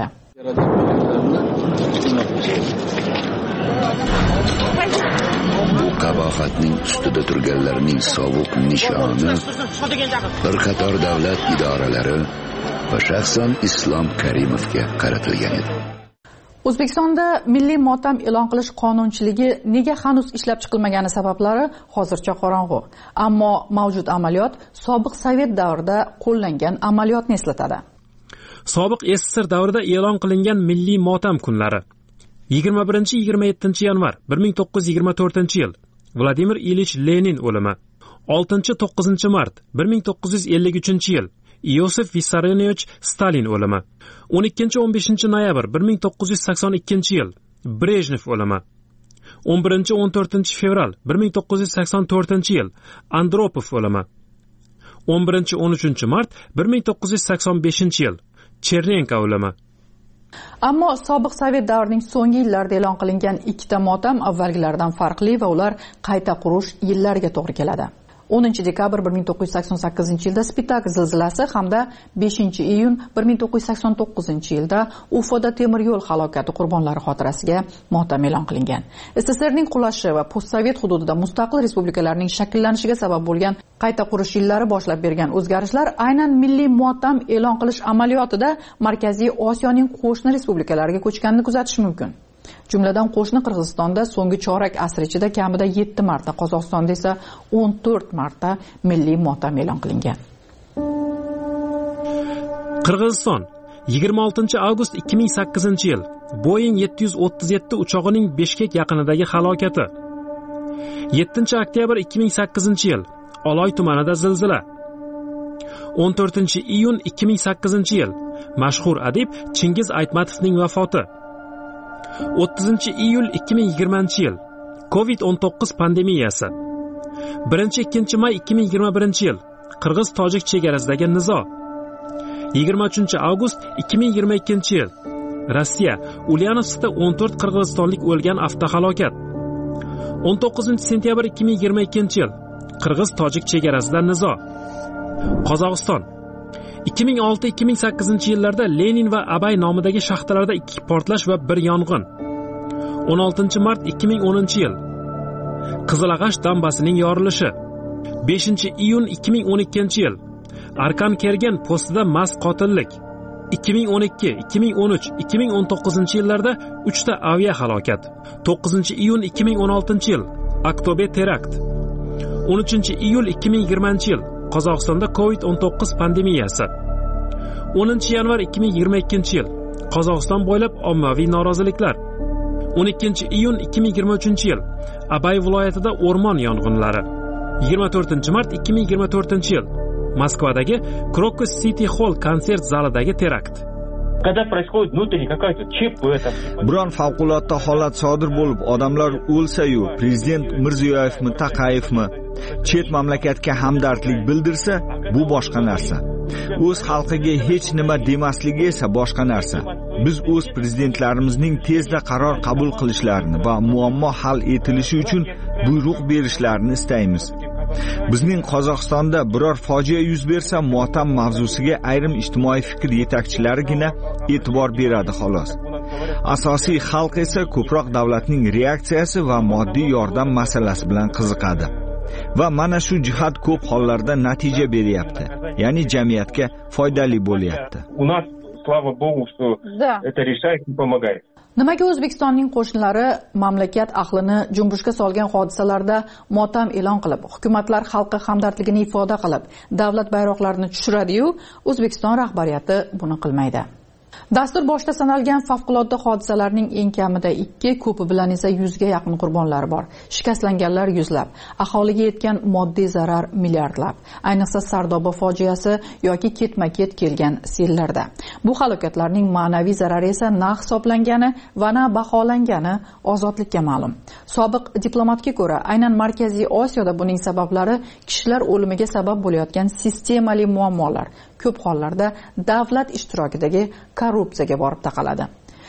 Bu qabohatning ustida turganlarning sovuq nishoni bir qator davlat idoralari va shaxsan Islom Karimovga qaratilgan edi. O'zbekistonda milliy motam e'lon qilish qonunchiligi nega hanuz ishlab chiqilmagani sabablari hozircha qorong'u. Ammo mavjud amaliyot sobiq Sovet davrida qo'llangan amaliyotni eslatadi. Sobiq S S R davrida e'lon qilingan milliy motam kunlari. yigirma birinchi yigirma yettinchi yanvar bir ming to'qqiz yuz yigirma to'rtinchi yil Vladimir Ilich Lenin o'limi. oltinchi to'qqizinchi mart bir ming to'qqiz yuz ellik uchinchi yil Iosif Vissarionovich Stalin o'limi. o'n ikkinchi o'n beshinchi noyabr bir ming to'qqiz yuz sakson ikkinchi yil Brejnev o'limi. o'n birinchi o'n to'rtinchi fevral bir ming to'qqiz yuz sakson to'rtinchi yil Andropov o'limi. o'n birinchi o'n uchinchi mart bir ming to'qqiz yuz sakson beshinchi yil Chernenko o'limi. Ammo sobiq Sovet davrining so'nggi yillarida e'lon qilingan ikkita motam avvalgilaridan farqli va ular qayta qurish yillariga to'g'ri keladi. o'ninchi dekabr bir ming to'qqiz yuz sakson sakkizinchi yilda Spitak zilzilasi hamda beshinchi iyun bir ming to'qqiz yuz sakson to'qqizinchi yilda Ufoda temir yo'l halokati qurbonlari xotirasiga motam e'lon qilingan. S S R ning qulashi va postsovet hududida mustaqil respublikalarning shakllanishiga sabab bo'lgan qayta qurish yillari boshlab bergan o'zgarishlar aynan milliy motam e'lon qilish amaliyotida Markaziy Osiyoning qo'shni respublikalariga ko'chganini kuzatish mumkin. Jumladan qo'shni Qirg'izistonda so'nggi chorak asr ichida kamida yetti marta, Qozog'istonda esa o'n to'rt marta milliy motam e'lon qilingan. Qirg'iziston yigirma oltinchi avgust ikki ming sakkizinchi yil Boeing yetti yuz o'ttiz yetti uchog'ining Bishkek yaqinidagi halokati. yettinchi oktyabr ikki ming sakkizinchi yil Oloy tumanida zilzila. o'n to'rtinchi iyun ikki ming sakkizinchi yil mashhur adib Chingiz Aytmatovning vafoti. o'ttizinchi iyul ikki ming yigirmanchi yil covid o'n to'qqiz pandemiyasi. birinchi ikkinchi may ikki ming yigirma birinchi yil Qirg'iz-Tojik chegarasidagi nizo. yigirma uchinchi avgust ikki ming yigirma ikkinchi yil Rossiya Ulyanovskda o'n to'rt qirg'izistonlik o'lgan avtohalokat. o'n to'qqizinchi sentyabr ikki ming yigirma ikkinchi yil Qirg'iz-Tojik chegarasida nizo. Qozog'iston ikki ming olti ikki ming sakkizinchi yillarda Lenin va Abay nomidagi shaxtalarda ikki portlash va bir yong'in. o'n oltinchi mart ikki ming o'ninchi yil Qizilag'ash dambasining yorilishi. beshinchi iyun ikki ming o'n ikkinchi yil Arkan Kergen postida mast qotillik. ikki ming o'n ikki, ikki ming o'n uch, ikki ming o'n to'qqizinchi yillarda uchta avia halokat. to'qqizinchi iyun ikki ming o'n oltinchi yil Aktobe terakt. o'n uchinchi iyul ikki ming yigirmanchi yil Qozog'istonda covid o'n to'qqiz pandemiyasi. o'ninchi yanvar ikki ming yigirma ikkinchi yil Qozog'iston bo'ylab ommaviy noroziliklar. o'n ikkinchi iyun ikki ming yigirma uchinchi yil Abay viloyatida o'rmon yong'inlari. yigirma to'rtinchi mart ikki ming yigirma to'rtinchi yil Moskvadagi Crocus City Hall konsert zalidagi terakt. Biron favqulodda holat sodir bo'lib, odamlar o'lsa-yu, prezident Mirziyoyevmi, Taqayevmi chet mamlakatga hamdardlik bildirsa, bu boshqa narsa. O'z xalqiga hech nima demasligi esa boshqa narsa. Biz o'z prezidentlarimizning tezda qaror qabul qilishlarini va muammo hal etilishi uchun buyruq berishlarini istaymiz. Bizning Qozog'istonda biror fojia yuz bersa, motam mavzusiga ayrim ijtimoiy fikr yetakchilarigina e'tibor beradi xolos. Asosiy xalq esa ko'proq davlatning reaksiyasi va moddiy yordam masalasi bilan qiziqadi. Va mana shu jihat ko'p hollarda natija beryapti. Ya'ni jamiyatga foydali bo'lyapti. Nimaga O'zbekistonning qo'shnilari mamlakat ahlini junbushga solgan hodisalarda motam e'lon qilib, hukumatlar xalqqa hamdardligini ifoda qilib, davlat bayroqlarini tushiradi-yu, O'zbekiston rahbariyati buni qilmaydi. Dastur boshida sanalgan favqulodda hodisalarning eng kamida ikki, ko'pi bilan esa yuzga yaqin qurbonlar bor. Shikastlanganlar yuzlab, aholiga yetgan moddiy zarar milliardlab. Ayniqsa Sardoba fojiasi yoki ketma-ket kelgan sellarda. Bu halokatlarning ma'naviy zarari esa na hisoblangani va na baholangani ozodlikka ma'lum. Sobiq diplomatga ko'ra, aynan Markaziy Osiyoda buning sabablari kishilar o'limiga sabab bo'layotgan sistemali muammolar, ko'p hollarda davlat ishtirokidagi korrupsiyaga borib taqaladi.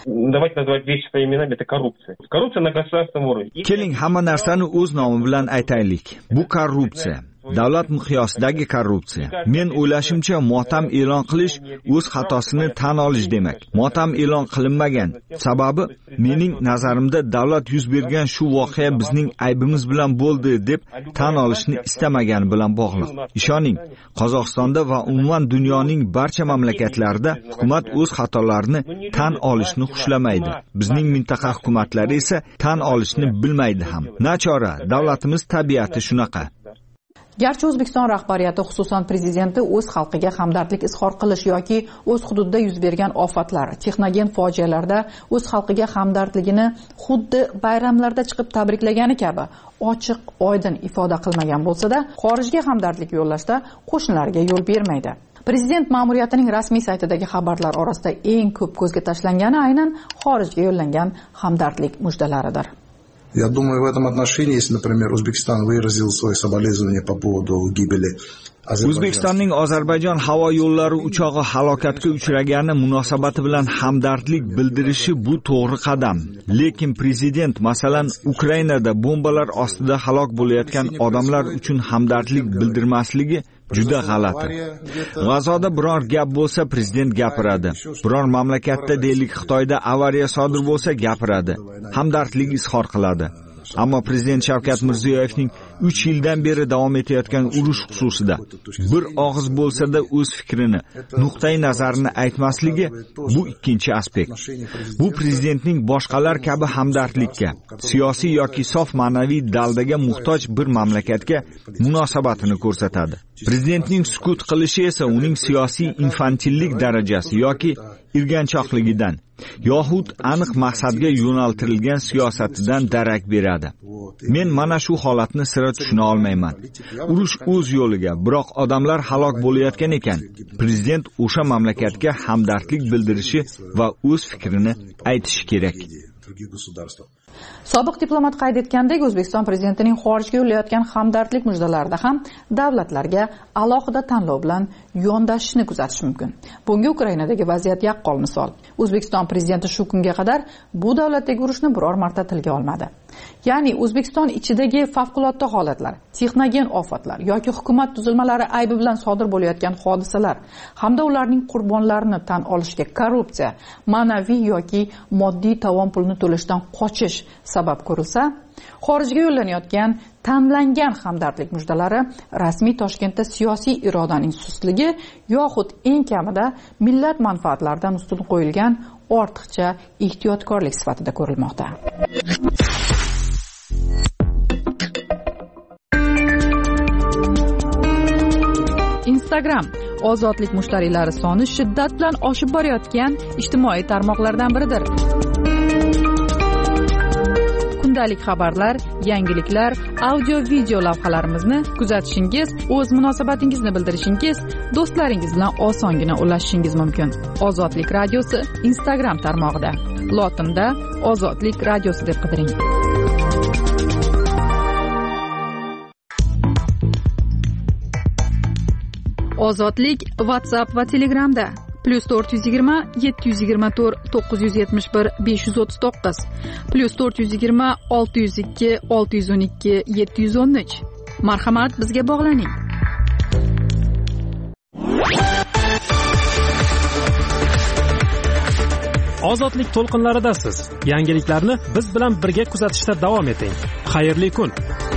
Keling, hamma narsani o'z nomi bilan aytaylik. Bu korrupsiya. Davlat miqyosidagi korrupsiya. Men o'ylashimcha, motam e'lon qilish o'z xatosini tan olish demak. Motam e'lon qilinmagan. Sababi mening nazarimda davlat yuz bergan shu voqea bizning aybimiz bilan bo'ldi deb tan olishni istamagani bilan bog'liq. Ishoning, Qozog'istonda va umuman dunyoning barcha mamlakatlarida hukumat o'z xatolarini tan olishni xushlamaydi. Bizning mintaqa hukumatlari esa tan olishni bilmaydi ham. Nachora, davlatimiz tabiati shunaqa. Garchi O'zbekiston rahbariyati, xususan prezidenti o'z xalqiga hamdardlik izhor qilish yoki o'z hududida yuz bergan ofatlar, texnogen fojialarda o'z xalqiga hamdardligini xuddi bayramlarda chiqib tabriklagani kabi ochiq, oydin ifoda qilmagan bo'lsa-da, xorijga hamdardlik yo'llashda qo'shnilarga yo'l bermaydi. Prezident ma'muriyatining rasmiy saytidagi xabarlar orasida eng ko'p ko'zga tashlangani aynan xorijga yo'llangan hamdardlik mujdalaridir. Я думаю, в этом отношении, если, например, Узбекистан выразил свои соболезнования по поводу гибели O'zbekistonning Ozarbayjon havo yo'llari uchog'i halokatga uchragani munosabati bilan hamdardlik bildirishi bu to'g'ri qadam. Lekin prezident masalan Ukrainada bombalar ostida halok bo'layotgan odamlar uchun hamdardlik bildirmasligi juda g'alati. G'azoda biror gap bo'lsa prezident gapiradi. Biror mamlakatda, deylik Xitoyda avariya sodir bo'lsa gapiradi. Hamdardlik izhor qiladi. Ammo prezident Shavkat Mirziyoyevning uch yildan beri davom etayotgan urush xususida bir og'iz bo'lsa-da o'z fikrini, nuqtai nazarini aytmasligi bu ikkinchi aspekt. Bu prezidentning boshqalar kabi hamdardlikka, siyosiy yoki sof ma'naviy daldaga muhtoj bir mamlakatga munosabatini ko'rsatadi. Prezidentning sukut qilishi esa uning siyosiy infantillik darajasi yoki irganchoqligidan yoxud aniq maqsadga yo'naltirilgan siyosatidan darak beradi. Men mana shu holatni sira tushuna olmayman. Urush o'z yo'liga, biroq odamlar halok bo'layotgan ekan. Prezident o'sha mamlakatga hamdardlik bildirishi va o'z fikrini aytishi kerak. Sobiq diplomat qayd etgandek, O'zbekiston prezidentining xorijga yo'llayotgan hamdardlik mujdalarida ham davlatlarga alohida tanlov bilan yondashishni kuzatish mumkin. Bunga Ukrainadagi vaziyat yaqqol misol. O'zbekiston prezidenti shu kunga qadar bu davlatdagi urushni biror marta tilga olmadi. Ya'ni O'zbekiston ichidagi favqulodda holatlar, texnogen ofatlar yoki hukumat tuzilmalari aybi bilan sodir bo'layotgan hodisalar hamda ularning qurbonlarini tan olishga korrupsiya, ma'naviy yoki moddiy tovon pulni to'lashdan qochish sabab ko'rilsa, xorijga yo'llanayotgan tanlangan hamdardlik mujdalari rasmiy Toshkentda siyosiy irodaning sustligi yoxud eng kamida millat manfaatlaridan ustun qo'yilgan ortiqcha ehtiyotkorlik sifatida ko'rilmoqda. Instagram ozodlik mushtariylari soni shiddat bilan oshib borayotgan ijtimoiy tarmoqlardan biridir. kundalik xabarlar, yangiliklar, audio video lavhalarimizni kuzatishingiz, o'z munosabatingizni bildirishingiz, do'stlaringiz bilan osongina ulashishingiz mumkin. Ozodlik radiosi Instagram tarmog'ida lotinda Ozodlik radiosi deb qidiring. Ozodlik WhatsApp va Telegramda plus to'rt yuz yigirma yetti yuz yigirma to'rt to'qqiz yuz yetmish bir besh yuz o'ttiz to'qqiz plus to'rt yuz yigirma olti yuz ikki olti yuz o'n ikki yetti yuz o'n uch. Marhamat, bizga bog'laning. Ozodlik to'lqinlaridasiz. Yangiliklarni biz bilan birga kuzatishda davom eting. Xayrli kun.